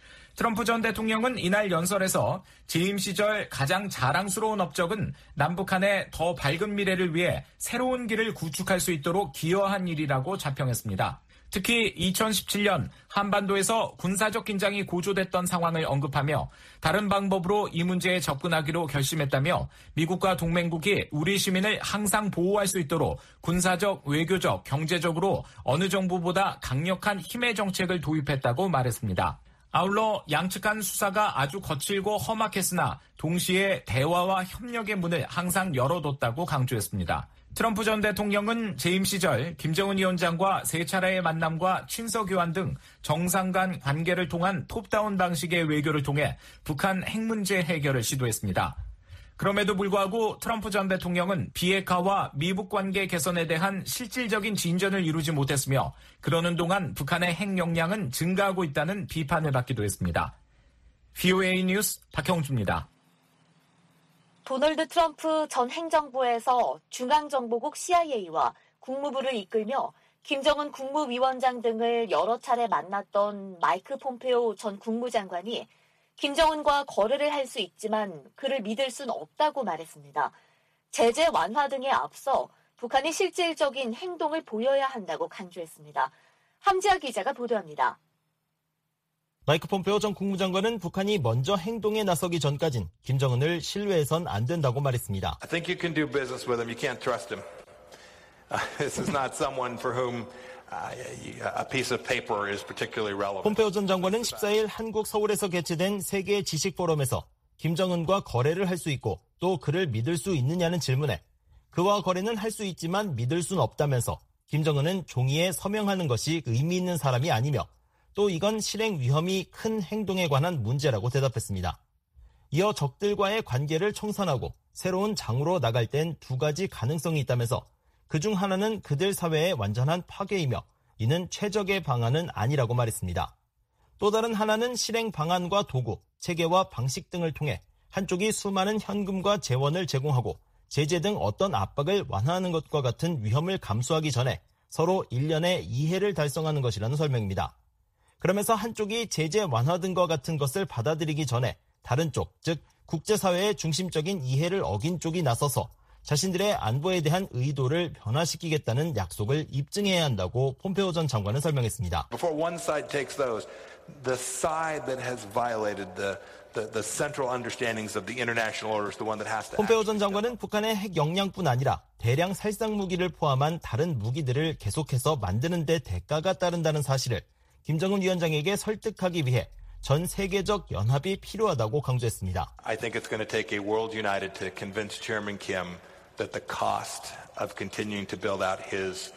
트럼프 전 대통령은 이날 연설에서 재임 시절 가장 자랑스러운 업적은 남북한의 더 밝은 미래를 위해 새로운 길을 구축할 수 있도록 기여한 일이라고 자평했습니다. 특히 이천십칠 년 한반도에서 군사적 긴장이 고조됐던 상황을 언급하며 다른 방법으로 이 문제에 접근하기로 결심했다며 미국과 동맹국이 우리 시민을 항상 보호할 수 있도록 군사적, 외교적, 경제적으로 어느 정부보다 강력한 힘의 정책을 도입했다고 말했습니다. 아울러 양측간 수사가 아주 거칠고 험악했으나 동시에 대화와 협력의 문을 항상 열어뒀다고 강조했습니다. 트럼프 전 대통령은 재임 시절 김정은 위원장과 세 차례의 만남과 친서 교환 등 정상 간 관계를 통한 톱다운 방식의 외교를 통해 북한 핵 문제 해결을 시도했습니다. 그럼에도 불구하고 트럼프 전 대통령은 비핵화와 미북 관계 개선에 대한 실질적인 진전을 이루지 못했으며 그러는 동안 북한의 핵 역량은 증가하고 있다는 비판을 받기도 했습니다. 브이오에이 뉴스 박형주입니다. 도널드 트럼프 전 행정부에서 중앙정보국 씨아이에이와 국무부를 이끌며 김정은 국무위원장 등을 여러 차례 만났던 마이크 폼페오 전 국무장관이 김정은과 거래를 할 수 있지만 그를 믿을 수는 없다고 말했습니다. 제재 완화 등에 앞서 북한이 실질적인 행동을 보여야 한다고 강조했습니다. 함지아 기자가 보도합니다. 마이크 폼페오 전 국무장관은 북한이 먼저 행동에 나서기 전까진 김정은을 신뢰해선 안 된다고 말했습니다. I think you can do business with him. You can't trust him. Uh, this is not someone for whom uh, a piece of paper is particularly relevant. 폼페오 전 장관은 십사 일 한국 서울에서 개최된 세계 지식 포럼에서 김정은과 거래를 할 수 있고 또 그를 믿을 수 있느냐는 질문에 그와 거래는 할 수 있지만 믿을 수는 없다면서 김정은은 종이에 서명하는 것이 의미 있는 사람이 아니며 또 이건 실행 위험이 큰 행동에 관한 문제라고 대답했습니다. 이어 적들과의 관계를 청산하고 새로운 장으로 나갈 땐 두 가지 가능성이 있다면서 그중 하나는 그들 사회의 완전한 파괴이며 이는 최적의 방안은 아니라고 말했습니다. 또 다른 하나는 실행 방안과 도구, 체계와 방식 등을 통해 한쪽이 수많은 현금과 재원을 제공하고 제재 등 어떤 압박을 완화하는 것과 같은 위험을 감수하기 전에 서로 일련의 이해를 달성하는 것이라는 설명입니다. 그러면서 한쪽이 제재 완화 등과 같은 것을 받아들이기 전에 다른 쪽, 즉 국제사회의 중심적인 이해를 어긴 쪽이 나서서 자신들의 안보에 대한 의도를 변화시키겠다는 약속을 입증해야 한다고 폼페오 전 장관은 설명했습니다. Before one side takes those, the side that has violated the The, the central understandings of the international order is the one that has to. 폼페오 전 장관은 북한의 핵 역량뿐 아니라 대량 살상 무기를 포함한 다른 무기들을 계속해서 만드는 데 대가가 따른다는 사실을 김정은 위원장에게 설득하기 위해 전 세계적 연합이 필요하다고 강조했습니다. I think it's going to take a world united to convince Chairman Kim that the cost of continuing to build out his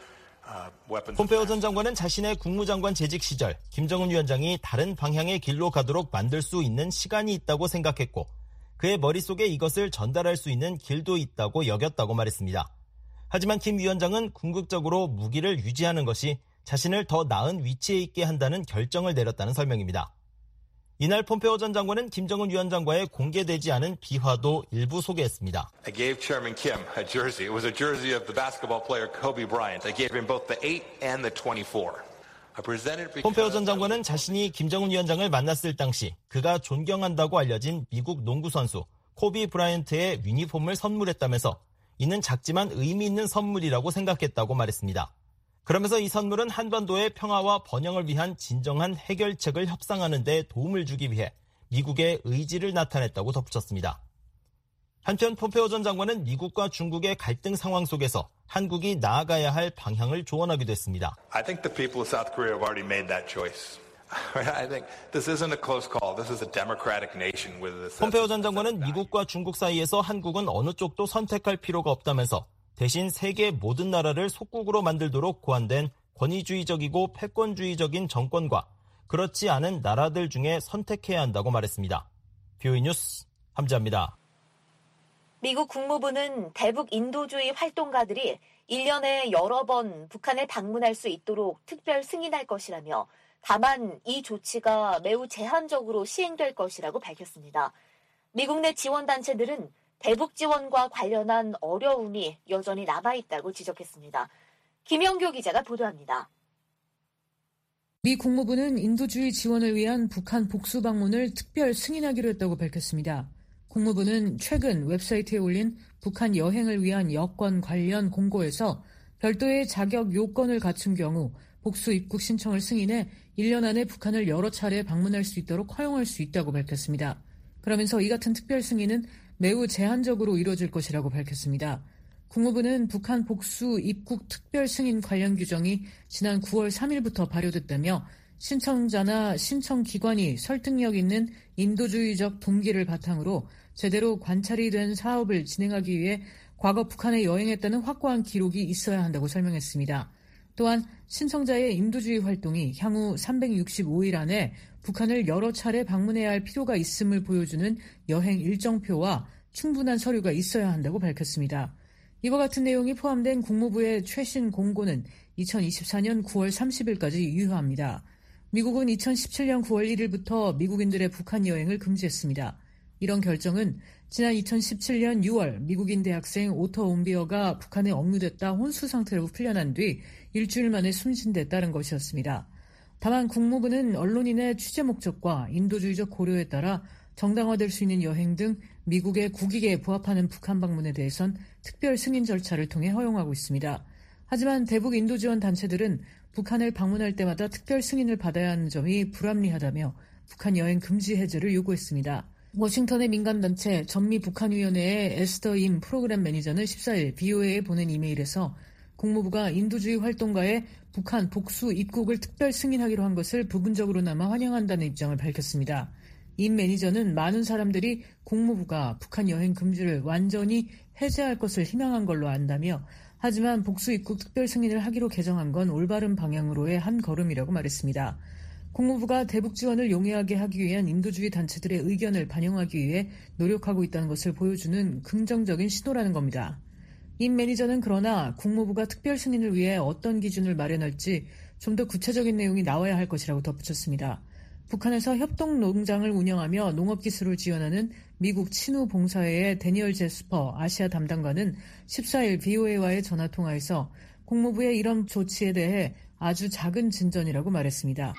폼페오 전 장관은 자신의 국무장관 재직 시절 김정은 위원장이 다른 방향의 길로 가도록 만들 수 있는 시간이 있다고 생각했고 그의 머릿속에 이것을 전달할 수 있는 길도 있다고 여겼다고 말했습니다. 하지만 김 위원장은 궁극적으로 무기를 유지하는 것이 자신을 더 나은 위치에 있게 한다는 결정을 내렸다는 설명입니다. 이날 폼페오 전 장관은 김정은 위원장과의 공개되지 않은 비화도 일부 소개했습니다. I gave Chairman Kim a jersey. It was a jersey of the basketball player Kobe Bryant. I gave him both the eight and the twenty-four. I presented because... 폼페오 전 장관은 자신이 김정은 위원장을 만났을 당시 그가 존경한다고 알려진 미국 농구 선수 코비 브라이언트의 유니폼을 선물했다면서 이는 작지만 의미 있는 선물이라고 생각했다고 말했습니다. 그러면서 이 선물은 한반도의 평화와 번영을 위한 진정한 해결책을 협상하는 데 도움을 주기 위해 미국의 의지를 나타냈다고 덧붙였습니다. 한편 폼페오 전 장관은 미국과 중국의 갈등 상황 속에서 한국이 나아가야 할 방향을 조언하기도 했습니다. I think the people of South Korea have already made that choice. I think this isn't a close call. This is a democratic nation with this. 폼페오 전 장관은 미국과 중국 사이에서 한국은 어느 쪽도 선택할 필요가 없다면서 대신 세계 모든 나라를 속국으로 만들도록 고안된 권위주의적이고 패권주의적인 정권과 그렇지 않은 나라들 중에 선택해야 한다고 말했습니다. 비오이 뉴스 함지아입니다. 미국 국무부는 대북 인도주의 활동가들이 일 년에 여러 번 북한을 방문할 수 있도록 특별 승인할 것이라며 다만 이 조치가 매우 제한적으로 시행될 것이라고 밝혔습니다. 미국 내 지원단체들은 대북 지원과 관련한 어려움이 여전히 남아있다고 지적했습니다. 김영교 기자가 보도합니다. 미 국무부는 인도주의 지원을 위한 북한 복수 방문을 특별 승인하기로 했다고 밝혔습니다. 국무부는 최근 웹사이트에 올린 북한 여행을 위한 여권 관련 공고에서 별도의 자격 요건을 갖춘 경우 복수 입국 신청을 승인해 일 년 안에 북한을 여러 차례 방문할 수 있도록 허용할 수 있다고 밝혔습니다. 그러면서 이 같은 특별 승인은 매우 제한적으로 이루어질 것이라고 밝혔습니다. 국무부는 북한 복수 입국 특별 승인 관련 규정이 지난 구월 삼일부터 발효됐다며 신청자나 신청기관이 설득력 있는 인도주의적 동기를 바탕으로 제대로 관찰이 된 사업을 진행하기 위해 과거 북한에 여행했다는 확고한 기록이 있어야 한다고 설명했습니다. 또한 신청자의 인도주의 활동이 향후 삼백육십오 일 안에 북한을 여러 차례 방문해야 할 필요가 있음을 보여주는 여행 일정표와 충분한 서류가 있어야 한다고 밝혔습니다. 이와 같은 내용이 포함된 국무부의 최신 공고는 이천이십사년 구월 삼십일까지 유효합니다. 미국은 이천십칠년 구월 일일부터 미국인들의 북한 여행을 금지했습니다. 이런 결정은 지난 이천십칠년 유월 미국인 대학생 오터 온비어가 북한에 억류됐다 혼수 상태로 풀려난 뒤 일주일 만에 숨진 데 따른 것이었습니다. 다만 국무부는 언론인의 취재 목적과 인도주의적 고려에 따라 정당화될 수 있는 여행 등 미국의 국익에 부합하는 북한 방문에 대해선 특별 승인 절차를 통해 허용하고 있습니다. 하지만 대북 인도 지원 단체들은 북한을 방문할 때마다 특별 승인을 받아야 하는 점이 불합리하다며 북한 여행 금지 해제를 요구했습니다. 워싱턴의 민간단체 전미북한위원회의 에스더 임 프로그램 매니저는 십사일 비오에이에 보낸 이메일에서 국무부가 인도주의 활동가의 북한 복수 입국을 특별 승인하기로 한 것을 부분적으로나마 환영한다는 입장을 밝혔습니다. 임 매니저는 많은 사람들이 국무부가 북한 여행 금지를 완전히 해제할 것을 희망한 걸로 안다며 하지만 복수 입국 특별 승인을 하기로 개정한 건 올바른 방향으로의 한 걸음이라고 말했습니다. 국무부가 대북 지원을 용이하게 하기 위한 인도주의 단체들의 의견을 반영하기 위해 노력하고 있다는 것을 보여주는 긍정적인 신호라는 겁니다. 임 매니저는 그러나 국무부가 특별 승인을 위해 어떤 기준을 마련할지 좀 더 구체적인 내용이 나와야 할 것이라고 덧붙였습니다. 북한에서 협동 농장을 운영하며 농업기술을 지원하는 미국 친우 봉사회의 데니얼 제스퍼 아시아 담당관은 십사일 비오에이와의 전화통화에서 국무부의 이런 조치에 대해 아주 작은 진전이라고 말했습니다.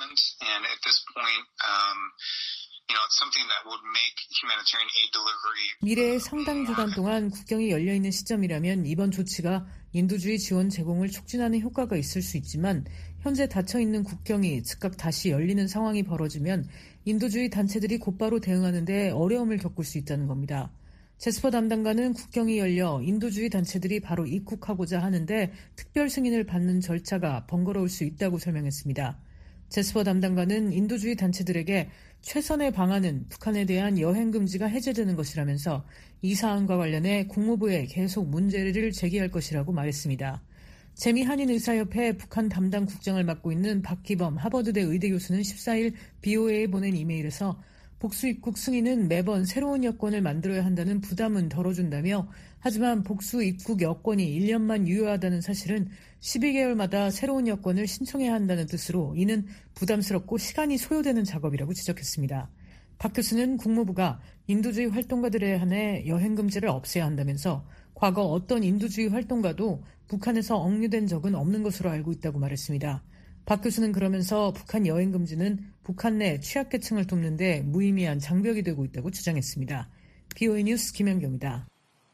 미래의 상당 기간 동안 국경이 열려있는 시점이라면 이번 조치가 인도주의 지원 제공을 촉진하는 효과가 있을 수 있지만 현재 닫혀있는 국경이 즉각 다시 열리는 상황이 벌어지면 인도주의 단체들이 곧바로 대응하는 데 어려움을 겪을 수 있다는 겁니다. 제스퍼 담당관은 국경이 열려 인도주의 단체들이 바로 입국하고자 하는데 특별 승인을 받는 절차가 번거로울 수 있다고 설명했습니다. 제스퍼 담당관은 인도주의 단체들에게 최선의 방안은 북한에 대한 여행 금지가 해제되는 것이라면서 이 사안과 관련해 국무부에 계속 문제를 제기할 것이라고 말했습니다. 재미한인의사협회 북한 담당 국장을 맡고 있는 박기범 하버드대 의대 교수는 십사일 비오에이에 보낸 이메일에서 복수 입국 승인은 매번 새로운 여건을 만들어야 한다는 부담은 덜어준다며 하지만 복수 입국 여건이 일 년만 유효하다는 사실은 십이 개월마다 새로운 여건을 신청해야 한다는 뜻으로 이는 부담스럽고 시간이 소요되는 작업이라고 지적했습니다. 박 교수는 국무부가 인도주의 활동가들에 한해 여행금지를 없애야 한다면서 과거 어떤 인도주의 활동가도 북한에서 억류된 적은 없는 것으로 알고 있다고 말했습니다. 박 교수는 그러면서 북한 여행금지는 북한 내 취약계층을 돕는 데 무의미한 장벽이 되고 있다고 주장했습니다. 비오에이 뉴스 김현경입니다.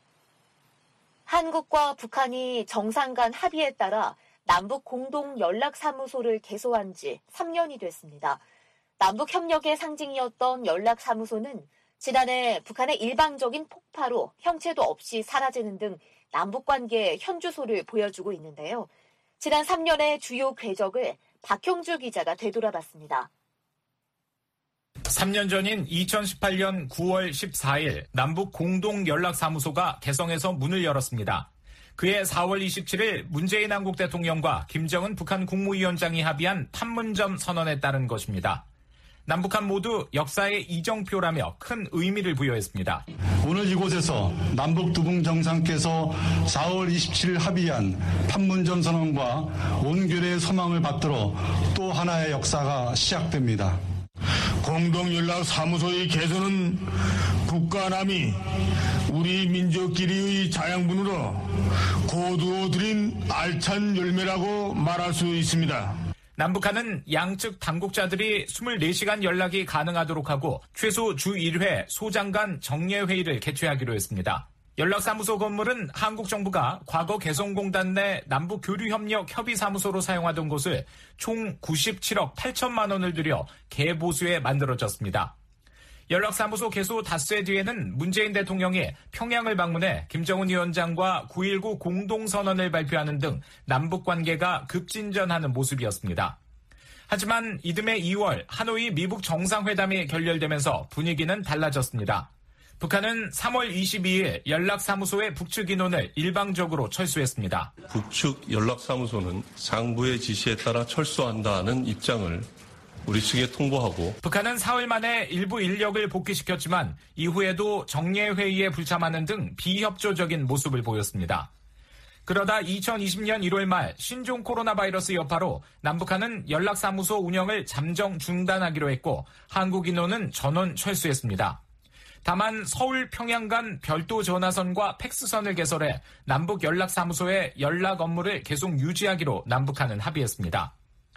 한국과 북한이 정상 간 합의에 따라 남북 공동 연락사무소를 개소한 지 삼 년이 됐습니다. 남북 협력의 상징이었던 연락사무소는 지난해 북한의 일방적인 폭파로 형체도 없이 사라지는 등 남북관계의 현주소를 보여주고 있는데요. 지난 삼 년의 주요 궤적을 박형주 기자가 되돌아봤습니다. 삼 년 전인 이천십팔년 구월 십사일 남북 공동연락사무소가 개성에서 문을 열었습니다. 그해 사월 이십칠일 문재인 한국 대통령과 김정은 북한 국무위원장이 합의한 판문점 선언에 따른 것입니다. 남북한 모두 역사의 이정표라며 큰 의미를 부여했습니다. 오늘 이곳에서 남북 두분 정상께서 사월 이십칠일 합의한 판문점 선언과 온결의 소망을 받들어 또 하나의 역사가 시작됩니다. 공동연락사무소의 개소는 북과 남이 우리 민족끼리의 자양분으로 고두어 들인 알찬 열매라고 말할 수 있습니다. 남북한은 양측 당국자들이 이십사 시간 연락이 가능하도록 하고 최소 주 일 회 소장 간 정례회의를 개최하기로 했습니다. 연락사무소 건물은 한국 정부가 과거 개성공단 내 남북교류협력 협의사무소로 사용하던 곳을 총 구십칠억 팔천만 원을 들여 개보수해 만들어졌습니다. 연락사무소 개소 닷새 뒤에는 문재인 대통령이 평양을 방문해 김정은 위원장과 구일구 공동선언을 발표하는 등 남북관계가 급진전하는 모습이었습니다. 하지만 이듬해 이월 하노이 미북 정상회담이 결렬되면서 분위기는 달라졌습니다. 북한은 삼월 이십이일 연락사무소의 북측 인원을 일방적으로 철수했습니다. 북측 연락사무소는 상부의 지시에 따라 철수한다는 입장을 우리 측에 통보하고 북한은 사흘 만에 일부 인력을 복귀시켰지만 이후에도 정례회의에 불참하는 등 비협조적인 모습을 보였습니다. 그러다 이천이십년 일월 말 신종 코로나 바이러스 여파로 남북한은 연락사무소 운영을 잠정 중단하기로 했고 한국 인원은 전원 철수했습니다. 다만 서울 평양 간 별도 전화선과 팩스선을 개설해 남북 연락사무소의 연락 업무를 계속 유지하기로 남북한은 합의했습니다.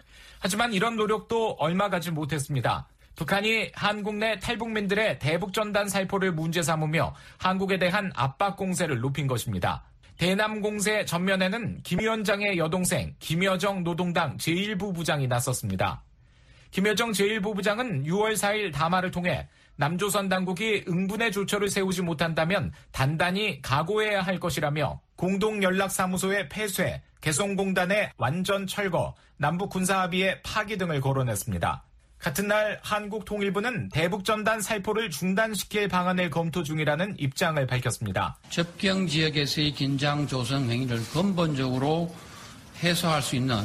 하지만 이런 노력도 얼마 가지 못했습니다. 북한이 한국 내 탈북민들의 대북전단 살포를 문제 삼으며 한국에 대한 압박 공세를 높인 것입니다. 대남 공세 전면에는 김 위원장의 여동생 김여정 노동당 제일 부부장이 나섰습니다. 김여정 제일 부부장은 유월 사일 담화를 통해 남조선 당국이 응분의 조처를 세우지 못한다면 단단히 각오해야 할 것이라며 공동연락사무소의 폐쇄, 개성공단의 완전 철거, 남북 군사합의의 파기 등을 거론했습니다. 같은 날 한국통일부는 대북전단 살포를 중단시킬 방안을 검토 중이라는 입장을 밝혔습니다. 접경 지역에서의 긴장 조성 행위를 근본적으로 해소할 수 있는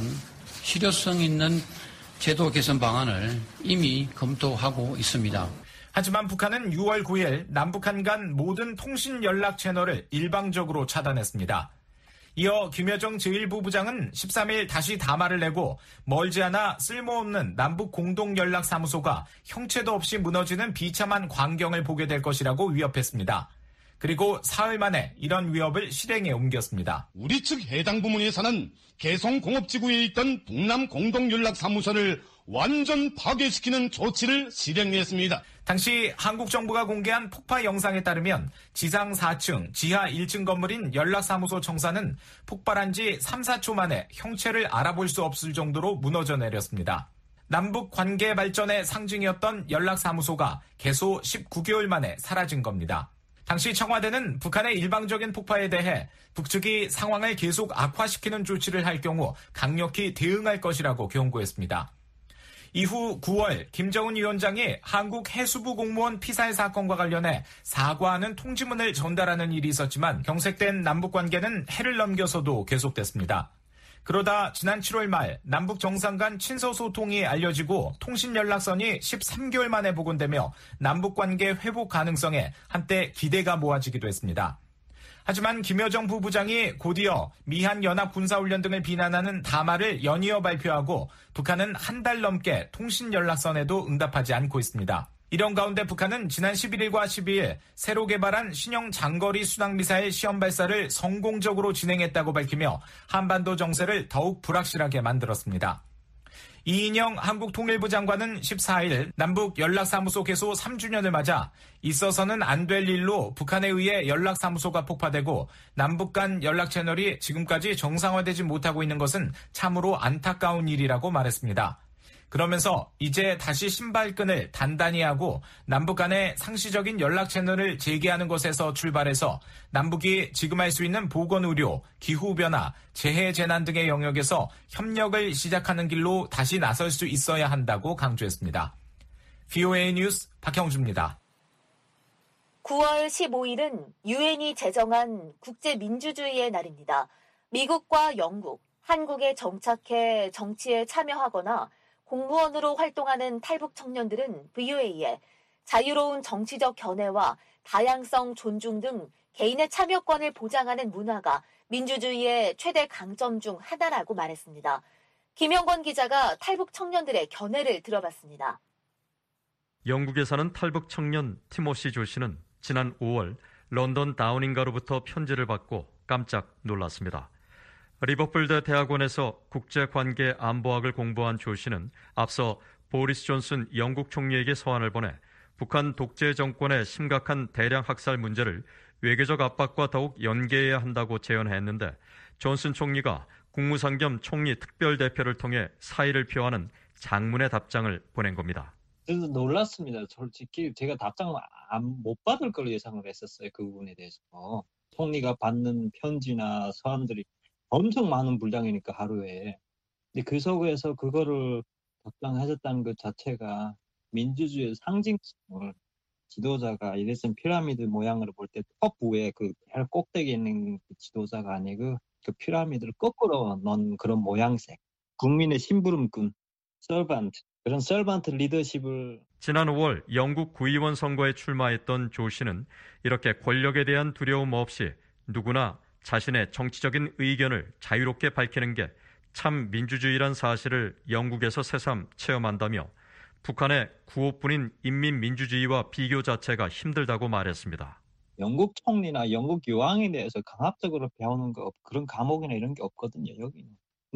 실효성 있는 제도 개선 방안을 이미 검토하고 있습니다. 하지만 북한은 유월 구일 남북한 간 모든 통신 연락 채널을 일방적으로 차단했습니다. 이어 김여정 제일 부부장은 십삼일 다시 담화를 내고 멀지 않아 쓸모없는 남북 공동연락사무소가 형체도 없이 무너지는 비참한 광경을 보게 될 것이라고 위협했습니다. 그리고 사흘 만에 이런 위협을 실행에 옮겼습니다. 우리 측 해당 부문에서는 개성공업지구에 있던 북남 공동연락사무소를 완전 파괴시키는 조치를 실행했습니다. 당시 한국 정부가 공개한 폭파 영상에 따르면 지상 사 층, 지하 일 층 건물인 연락사무소 청사는 폭발한 지 삼, 사초 만에 형체를 알아볼 수 없을 정도로 무너져 내렸습니다. 남북 관계 발전의 상징이었던 연락사무소가 개소 십구 개월 만에 사라진 겁니다. 당시 청와대는 북한의 일방적인 폭파에 대해 북측이 상황을 계속 악화시키는 조치를 할 경우 강력히 대응할 것이라고 경고했습니다. 이후 구월 김정은 위원장이 한국 해수부 공무원 피살 사건과 관련해 사과하는 통지문을 전달하는 일이 있었지만 경색된 남북관계는 해를 넘겨서도 계속됐습니다. 그러다 지난 칠월 말 남북 정상 간 친서 소통이 알려지고 통신 연락선이 십삼 개월 만에 복원되며 남북 관계 회복 가능성에 한때 기대가 모아지기도 했습니다. 하지만 김여정 부부장이 곧이어 미한 연합 군사훈련 등을 비난하는 담화를 연이어 발표하고 북한은 한 달 넘게 통신 연락선에도 응답하지 않고 있습니다. 이런 가운데 북한은 지난 십일일과 십이일 새로 개발한 신형 장거리 순항미사일 시험 발사를 성공적으로 진행했다고 밝히며 한반도 정세를 더욱 불확실하게 만들었습니다. 이인영 한국통일부 장관은 십사일 남북 연락사무소 개소 삼 주년을 맞아 있어서는 안 될 일로 북한에 의해 연락사무소가 폭파되고 남북 간 연락 채널이 지금까지 정상화되지 못하고 있는 것은 참으로 안타까운 일이라고 말했습니다. 그러면서 이제 다시 신발끈을 단단히 하고 남북 간의 상시적인 연락 채널을 재개하는 것에서 출발해서 남북이 지금 할 수 있는 보건의료, 기후변화, 재해재난 등의 영역에서 협력을 시작하는 길로 다시 나설 수 있어야 한다고 강조했습니다. 브이오에이 뉴스 박형주입니다. 구월 십오일은 유엔이 제정한 국제민주주의의 날입니다. 미국과 영국, 한국에 정착해 정치에 참여하거나 공무원으로 활동하는 탈북 청년들은 브이오에이에 자유로운 정치적 견해와 다양성 존중 등 개인의 참여권을 보장하는 문화가 민주주의의 최대 강점 중 하나라고 말했습니다. 김영권 기자가 탈북 청년들의 견해를 들어봤습니다. 영국에 사는 탈북 청년 티모시 조 씨는 지난 오월 런던 다우닝가로부터 편지를 받고 깜짝 놀랐습니다. 리버풀드 대학원에서 국제관계 안보학을 공부한 조 씨는 앞서 보리스 존슨 영국 총리에게 서한을 보내 북한 독재 정권의 심각한 대량 학살 문제를 외교적 압박과 더욱 연계해야 한다고 제언했는데 존슨 총리가 국무상 겸 총리 특별대표를 통해 사의를 표하는 장문의 답장을 보낸 겁니다. 그래서 놀랐습니다. 솔직히 제가 답장을 못 받을 걸 예상을 했었어요. 그 부분에 대해서. 총리가 받는 편지나 서한들이 엄청 많은 분량이니까 하루에. 근데 그 속에서 그거를 답장하셨다는 것 자체가 민주주의의 상징성을 지도자가 이랬으면 피라미드 모양으로 볼 때 톱 위에 그 꼭대기에 있는 그 지도자가 아니고 그 피라미드를 거꾸로 넣은 그런 모양새. 국민의 심부름꾼, 서반트, 그런 서반트 리더십을. 지난 오월 영국 구의원 선거에 출마했던 조 씨는 이렇게 권력에 대한 두려움 없이 누구나 자신의 정치적인 의견을 자유롭게 밝히는 게 참 민주주의란 사실을 영국에서 새삼 체험한다며 북한의 구호뿐인 인민민주주의와 비교 자체가 힘들다고 말했습니다. 영국 총리나 영국 여왕에 대해서 강압적으로 배우는 거 그런 과목이나 이런 게 없거든요. 여기는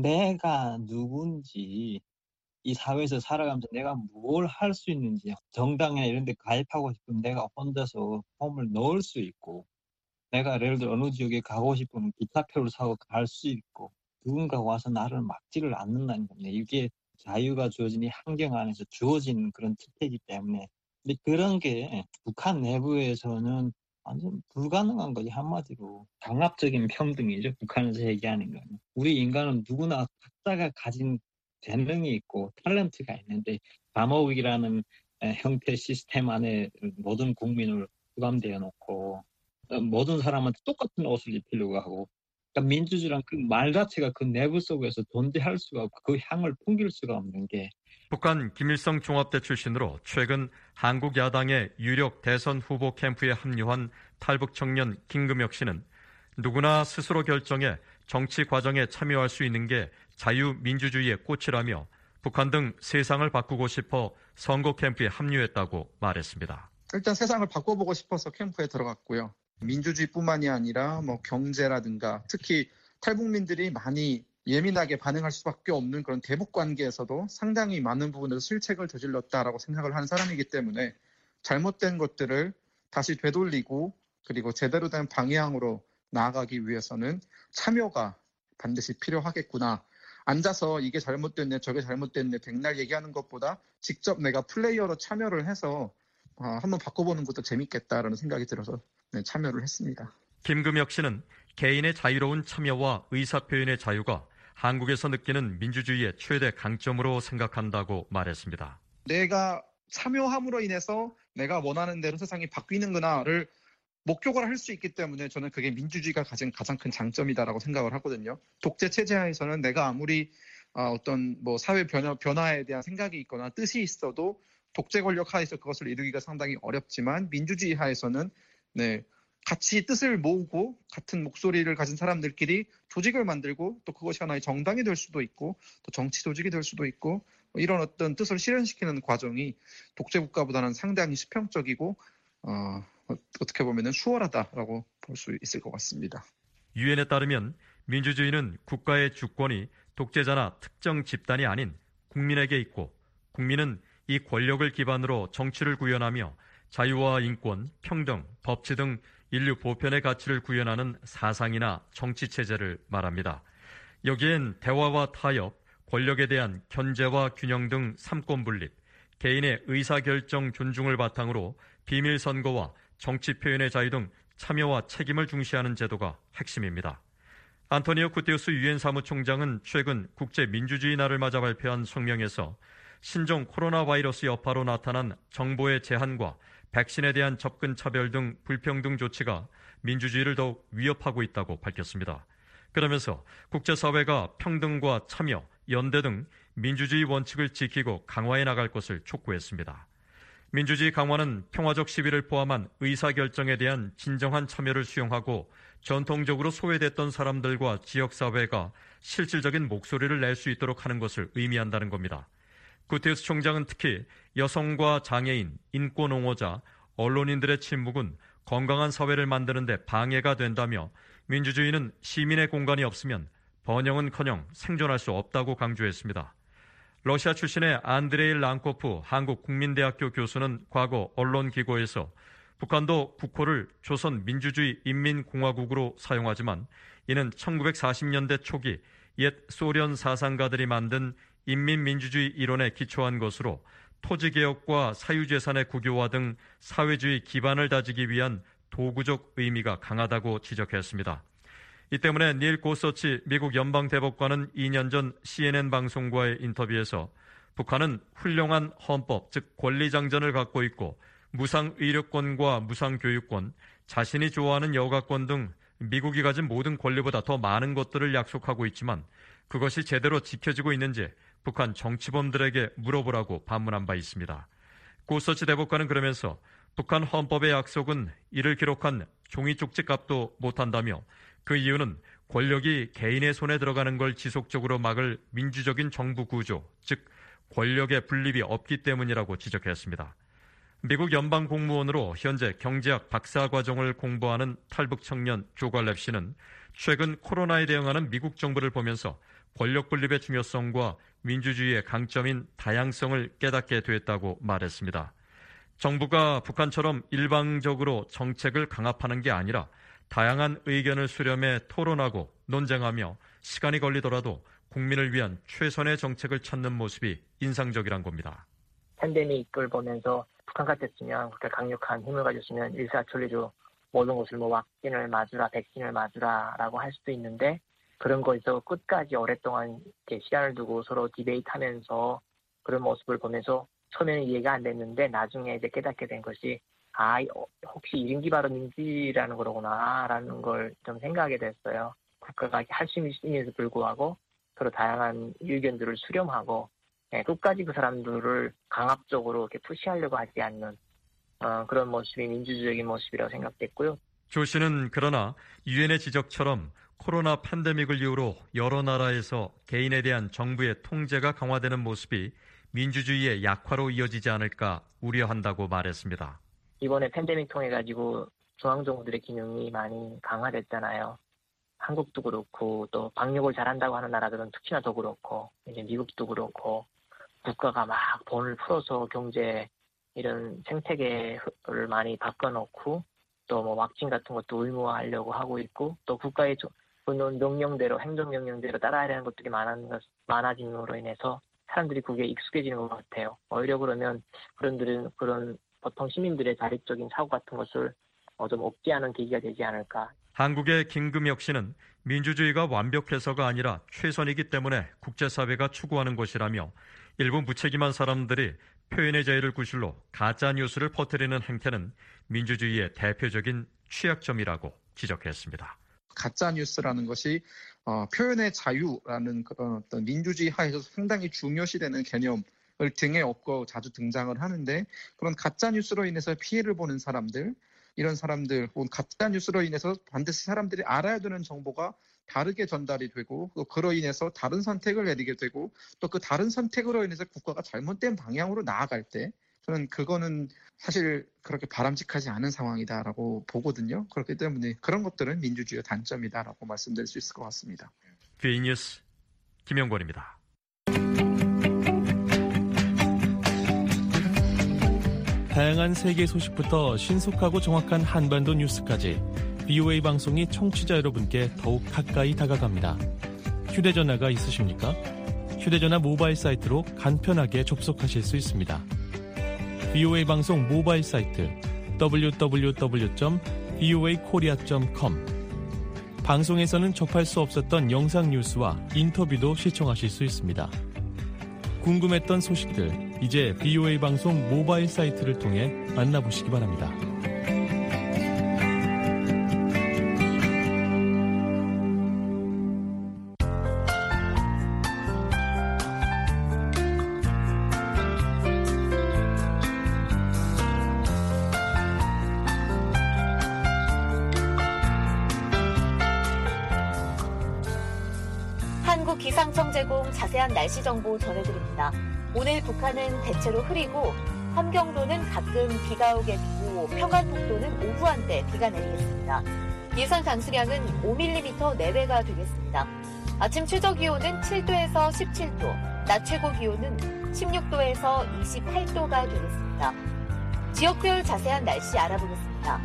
내가 누군지 이 사회에서 살아가면서 내가 뭘 할 수 있는지 정당이나 이런 데 가입하고 싶으면 내가 혼자서 홈을 넣을 수 있고 내가 예를 들어 어느 지역에 가고 싶으면 기차표를 사고 갈 수 있고 누군가 와서 나를 막지를 않는다는 겁니다. 이게 자유가 주어진 이 환경 안에서 주어진 그런 특혜이기 때문에. 근데 그런 게 북한 내부에서는 완전 불가능한 거지. 한마디로 강압적인 평등이죠. 북한에서 얘기하는 건. 우리 인간은 누구나 각자가 가진 재능이 있고 탤런트가 있는데 감옥이라는 형태 시스템 안에 모든 국민을 부감되어 놓고 모든 사람한테 똑같은 옷을 입히려고 하고, 그러니까 민주주의란 그 말 자체가 그 내부 속에서 존재할 수가 없고 그 향을 풍길 수가 없는 게. 북한 김일성 종합대 출신으로 최근 한국 야당의 유력 대선 후보 캠프에 합류한 탈북 청년 김금혁 씨는 누구나 스스로 결정해 정치 과정에 참여할 수 있는 게 자유민주주의의 꽃이라며 북한 등 세상을 바꾸고 싶어 선거 캠프에 합류했다고 말했습니다. 일단 세상을 바꿔보고 싶어서 캠프에 들어갔고요. 민주주의뿐만이 아니라 뭐 경제라든가 특히 탈북민들이 많이 예민하게 반응할 수밖에 없는 그런 대북 관계에서도 상당히 많은 부분에서 실책을 저질렀다라고 생각을 하는 사람이기 때문에 잘못된 것들을 다시 되돌리고 그리고 제대로 된 방향으로 나아가기 위해서는 참여가 반드시 필요하겠구나. 앉아서 이게 잘못됐네 저게 잘못됐네 백날 얘기하는 것보다 직접 내가 플레이어로 참여를 해서 어, 한번 바꿔보는 것도 재밌겠다라는 생각이 들어서 네, 참여를 했습니다. 김금혁 씨는 개인의 자유로운 참여와 의사표현의 자유가 한국에서 느끼는 민주주의의 최대 강점으로 생각한다고 말했습니다. 내가 참여함으로 인해서 내가 원하는 대로 세상이 바뀌는구나를 목격을 할 수 있기 때문에 저는 그게 민주주의가 가진 가장 큰 장점이다라고 생각을 하거든요. 독재 체제 하에서는 내가 아무리 어떤 뭐 사회 변화, 변화에 대한 생각이 있거나 뜻이 있어도 독재 권력 하에서 그것을 이루기가 상당히 어렵지만 민주주의 하에서는 네, 같이 뜻을 모으고 같은 목소리를 가진 사람들끼리 조직을 만들고 또 그것이 하나의 정당이 될 수도 있고 또 정치 조직이 될 수도 있고 이런 어떤 뜻을 실현시키는 과정이 독재 국가보다는 상당히 수평적이고 어, 어떻게 보면 수월하다라고 볼 수 있을 것 같습니다. 유엔에 따르면 민주주의는 국가의 주권이 독재자나 특정 집단이 아닌 국민에게 있고 국민은 이 권력을 기반으로 정치를 구현하며 자유와 인권, 평등, 법치 등 인류 보편의 가치를 구현하는 사상이나 정치체제를 말합니다. 여기엔 대화와 타협, 권력에 대한 견제와 균형 등 삼권 분립, 개인의 의사결정 존중을 바탕으로 비밀 선거와 정치 표현의 자유 등 참여와 책임을 중시하는 제도가 핵심입니다. 안토니오 구테우스 유엔 사무총장은 최근 국제민주주의 날을 맞아 발표한 성명에서 신종 코로나 바이러스 여파로 나타난 정보의 제한과 백신에 대한 접근 차별 등 불평등 조치가 민주주의를 더욱 위협하고 있다고 밝혔습니다. 그러면서 국제사회가 평등과 참여, 연대 등 민주주의 원칙을 지키고 강화해 나갈 것을 촉구했습니다. 민주주의 강화는 평화적 시위를 포함한 의사결정에 대한 진정한 참여를 수용하고 전통적으로 소외됐던 사람들과 지역사회가 실질적인 목소리를 낼 수 있도록 하는 것을 의미한다는 겁니다. 구테우스 총장은 특히 여성과 장애인, 인권옹호자, 언론인들의 침묵은 건강한 사회를 만드는 데 방해가 된다며 민주주의는 시민의 공간이 없으면 번영은커녕 생존할 수 없다고 강조했습니다. 러시아 출신의 안드레이 랑코프 한국국민대학교 교수는 과거 언론기고에서 북한도 국호를 조선 민주주의 인민공화국으로 사용하지만 이는 천구백사십 년대 초기 옛 소련 사상가들이 만든 인민민주주의 이론에 기초한 것으로 토지개혁과 사유재산의 국유화 등 사회주의 기반을 다지기 위한 도구적 의미가 강하다고 지적했습니다. 이 때문에 닐 고서치 미국 연방대법관은 이 년 전 씨엔엔 방송과의 인터뷰에서 북한은 훌륭한 헌법, 즉 권리장전을 갖고 있고 무상의료권과 무상교육권, 자신이 좋아하는 여가권 등 미국이 가진 모든 권리보다 더 많은 것들을 약속하고 있지만 그것이 제대로 지켜지고 있는지 북한 정치범들에게 물어보라고 반문한 바 있습니다. 고서치 대법관은 그러면서 북한 헌법의 약속은 이를 기록한 종이 쪽지 값도 못한다며 그 이유는 권력이 개인의 손에 들어가는 걸 지속적으로 막을 민주적인 정부 구조, 즉 권력의 분립이 없기 때문이라고 지적했습니다. 미국 연방 공무원으로 현재 경제학 박사 과정을 공부하는 탈북 청년 조갈렙 씨는 최근 코로나에 대응하는 미국 정부를 보면서 권력 분립의 중요성과 민주주의의 강점인 다양성을 깨닫게 됐다고 말했습니다. 정부가 북한처럼 일방적으로 정책을 강압하는 게 아니라 다양한 의견을 수렴해 토론하고 논쟁하며 시간이 걸리더라도 국민을 위한 최선의 정책을 찾는 모습이 인상적이란 겁니다. 팬데믹을 보면서 북한 같았으면 그렇게 강력한 힘을 가졌으면 일사천리로 모든 것을 뭐 vaksin을 맞으라, 백신을 맞으라라고 할 수도 있는데 그런 거에서 끝까지 오랫동안 시간을 두고 서로 디베이트하면서 그런 모습을 보면서 처음에는 이해가 안 됐는데 나중에 이제 깨닫게 된 것이 아 혹시 이런 게 바로 민주주의라는 거로구나라는 걸 좀 생각하게 됐어요. 국가가 할 수 있음에도 불구하고 서로 다양한 의견들을 수렴하고 네, 끝까지 그 사람들을 강압적으로 이렇게 푸시하려고 하지 않는 어, 그런 모습이 민주주의적인 모습이라고 생각됐고요. 조 씨는 그러나 유엔의 지적처럼 코로나 팬데믹을 이유로 여러 나라에서 개인에 대한 정부의 통제가 강화되는 모습이 민주주의의 약화로 이어지지 않을까 우려한다고 말했습니다. 이번에 팬데믹 통해 가지고 중앙정부들의 기능이 많이 강화됐잖아요. 한국도 그렇고 또 방역을 잘한다고 하는 나라들은 특히나 더 그렇고 이제 미국도 그렇고 국가가 막 돈을 풀어서 경제 이런 생태계를 많이 바꿔놓고 또 뭐 왁신 같은 것도 의무화하려고 하고 있고 또 국가의 명령대로 행정명령대로 따라야 하는 것들이 많아짐으로 인해서 사람들이 그게 익숙해지는 것 같아요. 오히려 그러면 그런들은 그런 보통 시민들의 자립적인 사고 같은 것을 좀 억제하는 계기가 되지 않을까. 한국의 김금혁 씨는 민주주의가 완벽해서가 아니라 최선이기 때문에 국제사회가 추구하는 것이라며 일부 무책임한 사람들이 표현의 자유를 구실로 가짜뉴스를 퍼뜨리는 행태는 민주주의의 대표적인 취약점이라고 지적했습니다. 가짜 뉴스라는 것이 어, 표현의 자유라는 그런 어떤 민주주의 하에서 상당히 중요시되는 개념을 등에 업고 자주 등장을 하는데, 그런 가짜 뉴스로 인해서 피해를 보는 사람들, 이런 사람들, 혹은 가짜 뉴스로 인해서 반드시 사람들이 알아야 되는 정보가 다르게 전달이 되고, 그로 인해서 다른 선택을 내리게 되고, 또 그 다른 선택으로 인해서 국가가 잘못된 방향으로 나아갈 때, 저는 그거는 사실 그렇게 바람직하지 않은 상황이다라고 보거든요. 그렇기 때문에 그런 것들은 민주주의의 단점이다라고 말씀드릴 수 있을 것 같습니다. B뉴스 김영권입니다. 다양한 세계 소식부터 신속하고 정확한 한반도 뉴스까지 비오에이 방송이 청취자 여러분께 더욱 가까이 다가갑니다. 휴대전화가 있으십니까? 휴대전화 모바일 사이트로 간편하게 접속하실 수 있습니다. 비오에이 방송 모바일 사이트 더블유 더블유 더블유 점 비오에이 코리아 점 컴. 방송에서는 접할 수 없었던 영상 뉴스와 인터뷰도 시청하실 수 있습니다. 궁금했던 소식들, 이제 비오에이 방송 모바일 사이트를 통해 만나보시기 바랍니다. 한국기상청 제공 자세한 날씨 정보 전해드립니다. 오늘 북한은 대체로 흐리고 함경도는 가끔 비가 오겠고 평안북도는 오후 한때 비가 내리겠습니다. 예상 강수량은 오 밀리미터 내외가 되겠습니다. 아침 최저 기온은 칠 도에서 십칠 도, 낮 최고 기온은 십육 도에서 이십팔 도가 되겠습니다. 지역별 자세한 날씨 알아보겠습니다.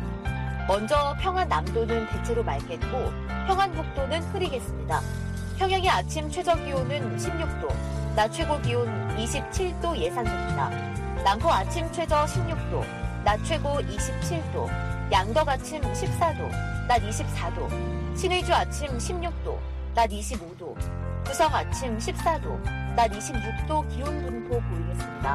먼저 평안남도는 대체로 맑겠고 평안북도는 흐리겠습니다. 평양의 아침 최저 기온은 십육 도, 낮 최고 기온 이십칠 도 예상됩니다. 남포 아침 최저 십육 도, 낮 최고 이십칠 도, 양덕 아침 십사 도, 낮 이십사 도, 신의주 아침 십육 도, 낮 이십오 도, 구성 아침 십사 도, 낮 이십육 도 기온 분포 보이겠습니다.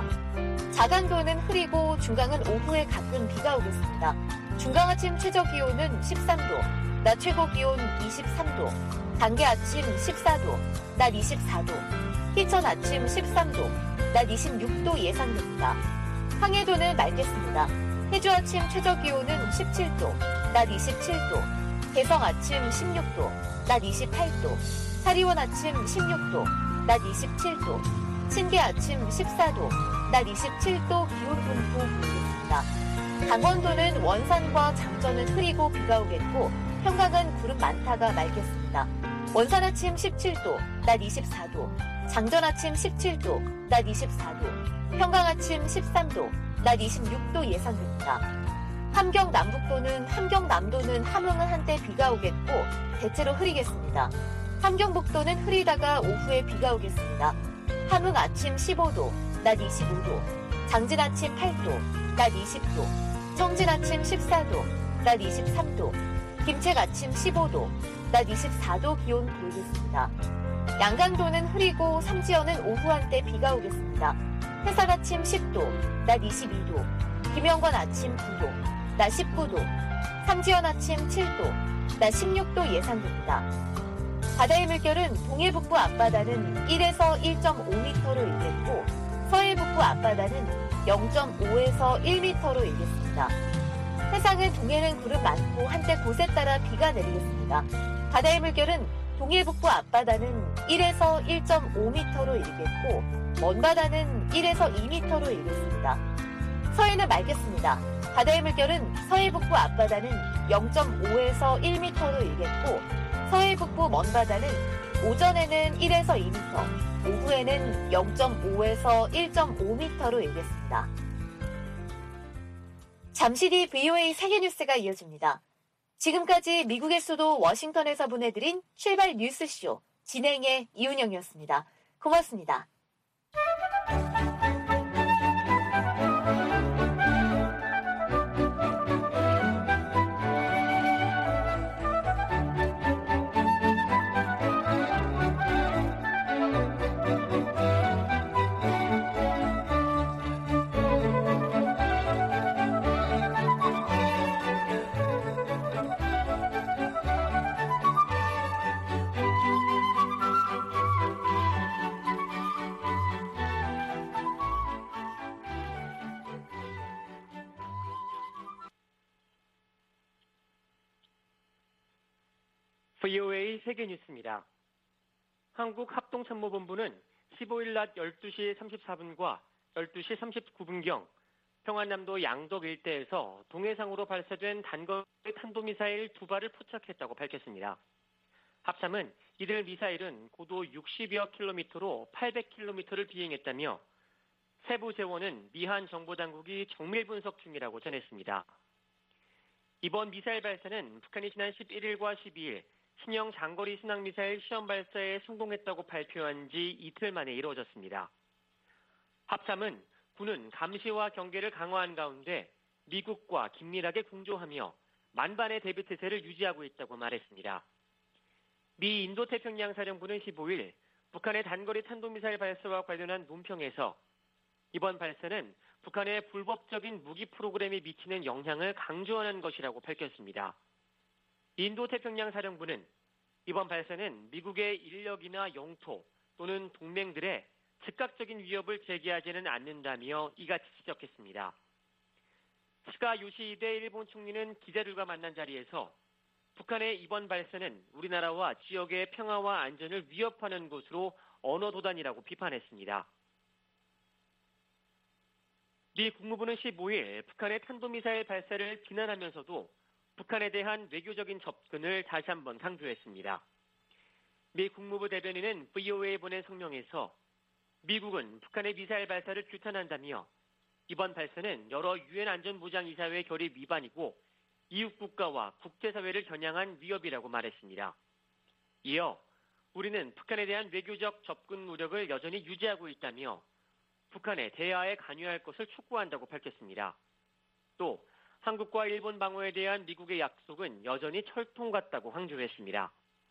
자강도는 흐리고 중강은 오후에 가끔 비가 오겠습니다. 중강 아침 최저 기온은 십삼 도, 낮 최고 기온 이십삼 도, 단계 아침 십사 도, 낮 이십사 도, 희천 아침 십삼 도, 낮 이십육 도 예상됩니다. 황해도는 맑겠습니다. 해주 아침 최저 기온은 십칠 도, 낮 이십칠 도, 개성 아침 십육 도, 낮 이십팔 도, 사리원 아침 십육 도, 낮 이십칠 도, 신계 아침 십사 도, 낮 이십칠 도 기온 분포 보이겠습니다. 강원도는 원산과 장전은 흐리고 비가 오겠고 평강은 구름 많다가 맑겠습니다. 원산 아침 십칠 도, 낮 이십사 도, 장전 아침 십칠 도, 낮 이십사 도, 평강 아침 십삼 도, 낮 이십육 도 예상됩니다. 함경 남북도는 함경 남도는 함흥은 한때 비가 오겠고 대체로 흐리겠습니다. 함경 북도는 흐리다가 오후에 비가 오겠습니다. 함흥 아침 십오 도, 낮 이십오 도, 장진 아침 팔 도, 낮 이십 도, 청진 아침 십사 도, 낮 이십삼 도, 김책 아침 십오 도, 낮 이십사 도 기온 보이겠습니다. 양강도는 흐리고 삼지연은 오후 한때 비가 오겠습니다. 해산 아침 십 도, 낮 이십이 도, 김영관 아침 구 도, 낮 십구 도, 삼지연 아침 칠 도, 낮 십육 도 예상됩니다. 바다의 물결은 동해북부 앞바다는 일에서 일 점 오 미터로 일겠고 서해북부 앞바다는 영 점 오에서 일 미터로 일겠습니다. 해상은 동해는 구름 많고 한때 곳에 따라 비가 내리겠습니다. 바다의 물결은 동해북부 앞바다는 일에서 일 점 오 미터로 일겠고 먼바다는 일에서 이 미터로 일겠습니다. 서해는 맑겠습니다. 바다의 물결은 서해북부 앞바다는 영 점 오에서 일 미터로 일겠고 서해북부 먼바다는 오전에는 일에서 이 미터, 오후에는 영 점 오에서 일 점 오 미터로 일겠습니다. 잠시 뒤 브이오에이 세계뉴스가 이어집니다. 지금까지 미국의 수도 워싱턴에서 보내드린 출발 뉴스쇼 진행의 이은영이었습니다. 고맙습니다. 브이오에이 세계뉴스입니다. 한국합동참모본부는 십오일 낮 열두 시 삼십사 분과 열두 시 삼십구 분경 평안남도 양덕 일대에서 동해상으로 발사된 단거리 탄도미사일 두 발을 포착했다고 밝혔습니다. 합참은 이들 미사일은 고도 육십여 킬로미터로 팔백 킬로미터를 비행했다며 세부 재원은 미한 정보당국이 정밀 분석 중이라고 전했습니다. 이번 미사일 발사는 북한이 지난 십일일과 십이일 신형 장거리 순항미사일 시험 발사에 성공했다고 발표한 지 이틀 만에 이루어졌습니다. 합참은 군은 감시와 경계를 강화한 가운데 미국과 긴밀하게 공조하며 만반의 대비태세를 유지하고 있다고 말했습니다. 미 인도태평양 사령부는 십오일 북한의 단거리 탄도미사일 발사와 관련한 논평에서 이번 발사는 북한의 불법적인 무기 프로그램에 미치는 영향을 강조하는 것이라고 밝혔습니다. 인도태평양 사령부는 이번 발사는 미국의 인력이나 영토 또는 동맹들의 즉각적인 위협을 제기하지는 않는다며 이같이 지적했습니다. 스가 요시히데 일본 총리는 기자들과 만난 자리에서 북한의 이번 발사는 우리나라와 지역의 평화와 안전을 위협하는 것으로 언어도단이라고 비판했습니다. 미 국무부는 십오일 북한의 탄도미사일 발사를 비난하면서도 북한에 대한 외교적인 접근을 다시 한번 강조했습니다. 미 국무부 대변인은 브이오에이에 보낸 성명에서 미국은 북한의 미사일 발사를 규탄한다며 이번 발사는 여러 유엔 안전보장이사회 결의 위반이고 이웃 국가와 국제사회를 겨냥한 위협이라고 말했습니다. 이어 우리는 북한에 대한 외교적 접근 노력을 여전히 유지하고 있다며 북한의 대화에 관여할 것을 촉구한다고 밝혔습니다. 또 한국과 일본 방어에 대한 미국의 약속은 여전히 철통 같다고 강조했습니다.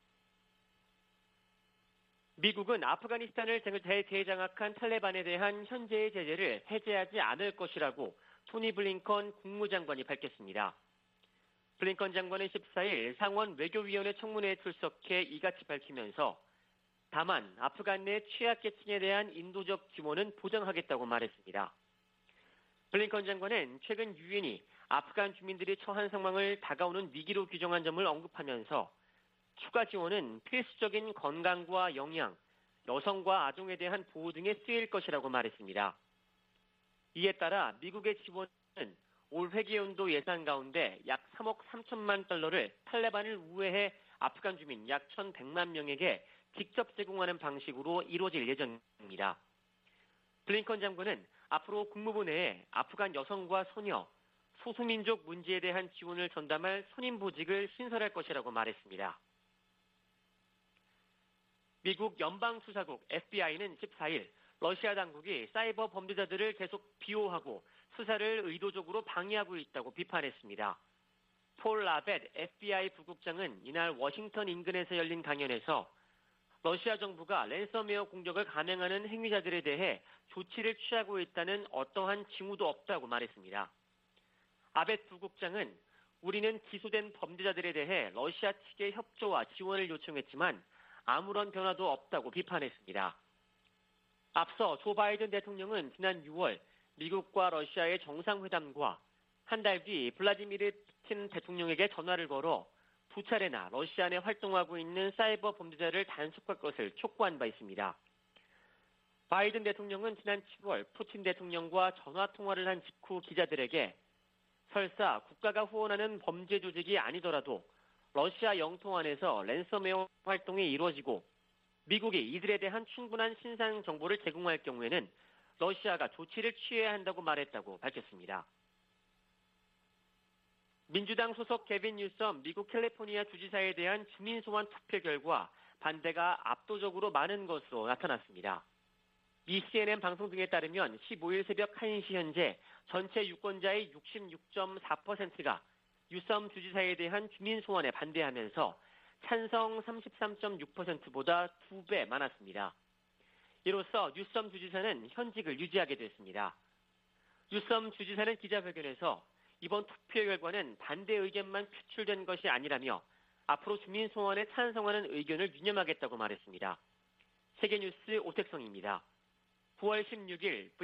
미국은 아프가니스탄을 재장악한 탈레반에 대한 현재의 제재를 해제하지 않을 것이라고 토니 블링컨 국무장관이 밝혔습니다. 블링컨 장관은 십사일 상원 외교위원회 청문회에 출석해 이같이 밝히면서 다만 아프간 내 취약계층에 대한 인도적 지원은 보장하겠다고 말했습니다. 블링컨 장관은 최근 유엔이 아프간 주민들이 처한 상황을 다가오는 위기로 규정한 점을 언급하면서 추가 지원은 필수적인 건강과 영양, 여성과 아동에 대한 보호 등에 쓰일 것이라고 말했습니다. 이에 따라 미국의 지원은 올 회계연도 예산 가운데 약 삼억 삼천만 달러를 탈레반을 우회해 아프간 주민 약 천백만 명에게 직접 제공하는 방식으로 이루어질 예정입니다. 블링컨 장관은 앞으로 국무부 내에 아프간 여성과 소녀, 소수민족 문제에 대한 지원을 전담할 선임보직을 신설할 것이라고 말했습니다. 미국 연방수사국 에프비아이는 십사일 러시아 당국이 사이버 범죄자들을 계속 비호하고 수사를 의도적으로 방해하고 있다고 비판했습니다. 폴 라벳 에프비아이 부국장은 이날 워싱턴 인근에서 열린 강연에서 러시아 정부가 랜섬웨어 공격을 감행하는 행위자들에 대해 조치를 취하고 있다는 어떠한 징후도 없다고 말했습니다. 아벳 부국장은 우리는 기소된 범죄자들에 대해 러시아 측의 협조와 지원을 요청했지만 아무런 변화도 없다고 비판했습니다. 앞서 조 바이든 대통령은 지난 유월 미국과 러시아의 정상회담과 한 달 뒤 블라디미르 푸틴 대통령에게 전화를 걸어 두 차례나 러시아 내 활동하고 있는 사이버 범죄자를 단속할 것을 촉구한 바 있습니다. 바이든 대통령은 지난 칠월 푸틴 대통령과 전화통화를 한 직후 기자들에게 설사 국가가 후원하는 범죄 조직이 아니더라도 러시아 영토 안에서 랜섬웨어 활동이 이루어지고 미국이 이들에 대한 충분한 신상 정보를 제공할 경우에는 러시아가 조치를 취해야 한다고 말했다고 밝혔습니다. 민주당 소속 게빈 뉴섬 미국 캘리포니아 주지사에 대한 주민 소환 투표 결과 반대가 압도적으로 많은 것으로 나타났습니다. 미 씨엔엔 방송 등에 따르면 십오일 새벽 한 시 현재 전체 유권자의 육십육 점 사 퍼센트가 뉴섬 주지사에 대한 주민 소환에 반대하면서 찬성 삼십삼 점 육 퍼센트보다 두 배 많았습니다. 이로써 뉴섬 주지사는 현직을 유지하게 됐습니다. 뉴섬 주지사는 기자회견에서 이번 투표 결과는 반대 의견만 표출된 것이 아니라며 앞으로 주민 소환에 찬성하는 의견을 유념하겠다고 말했습니다. 세계뉴스 오택성입니다. 구월 십육일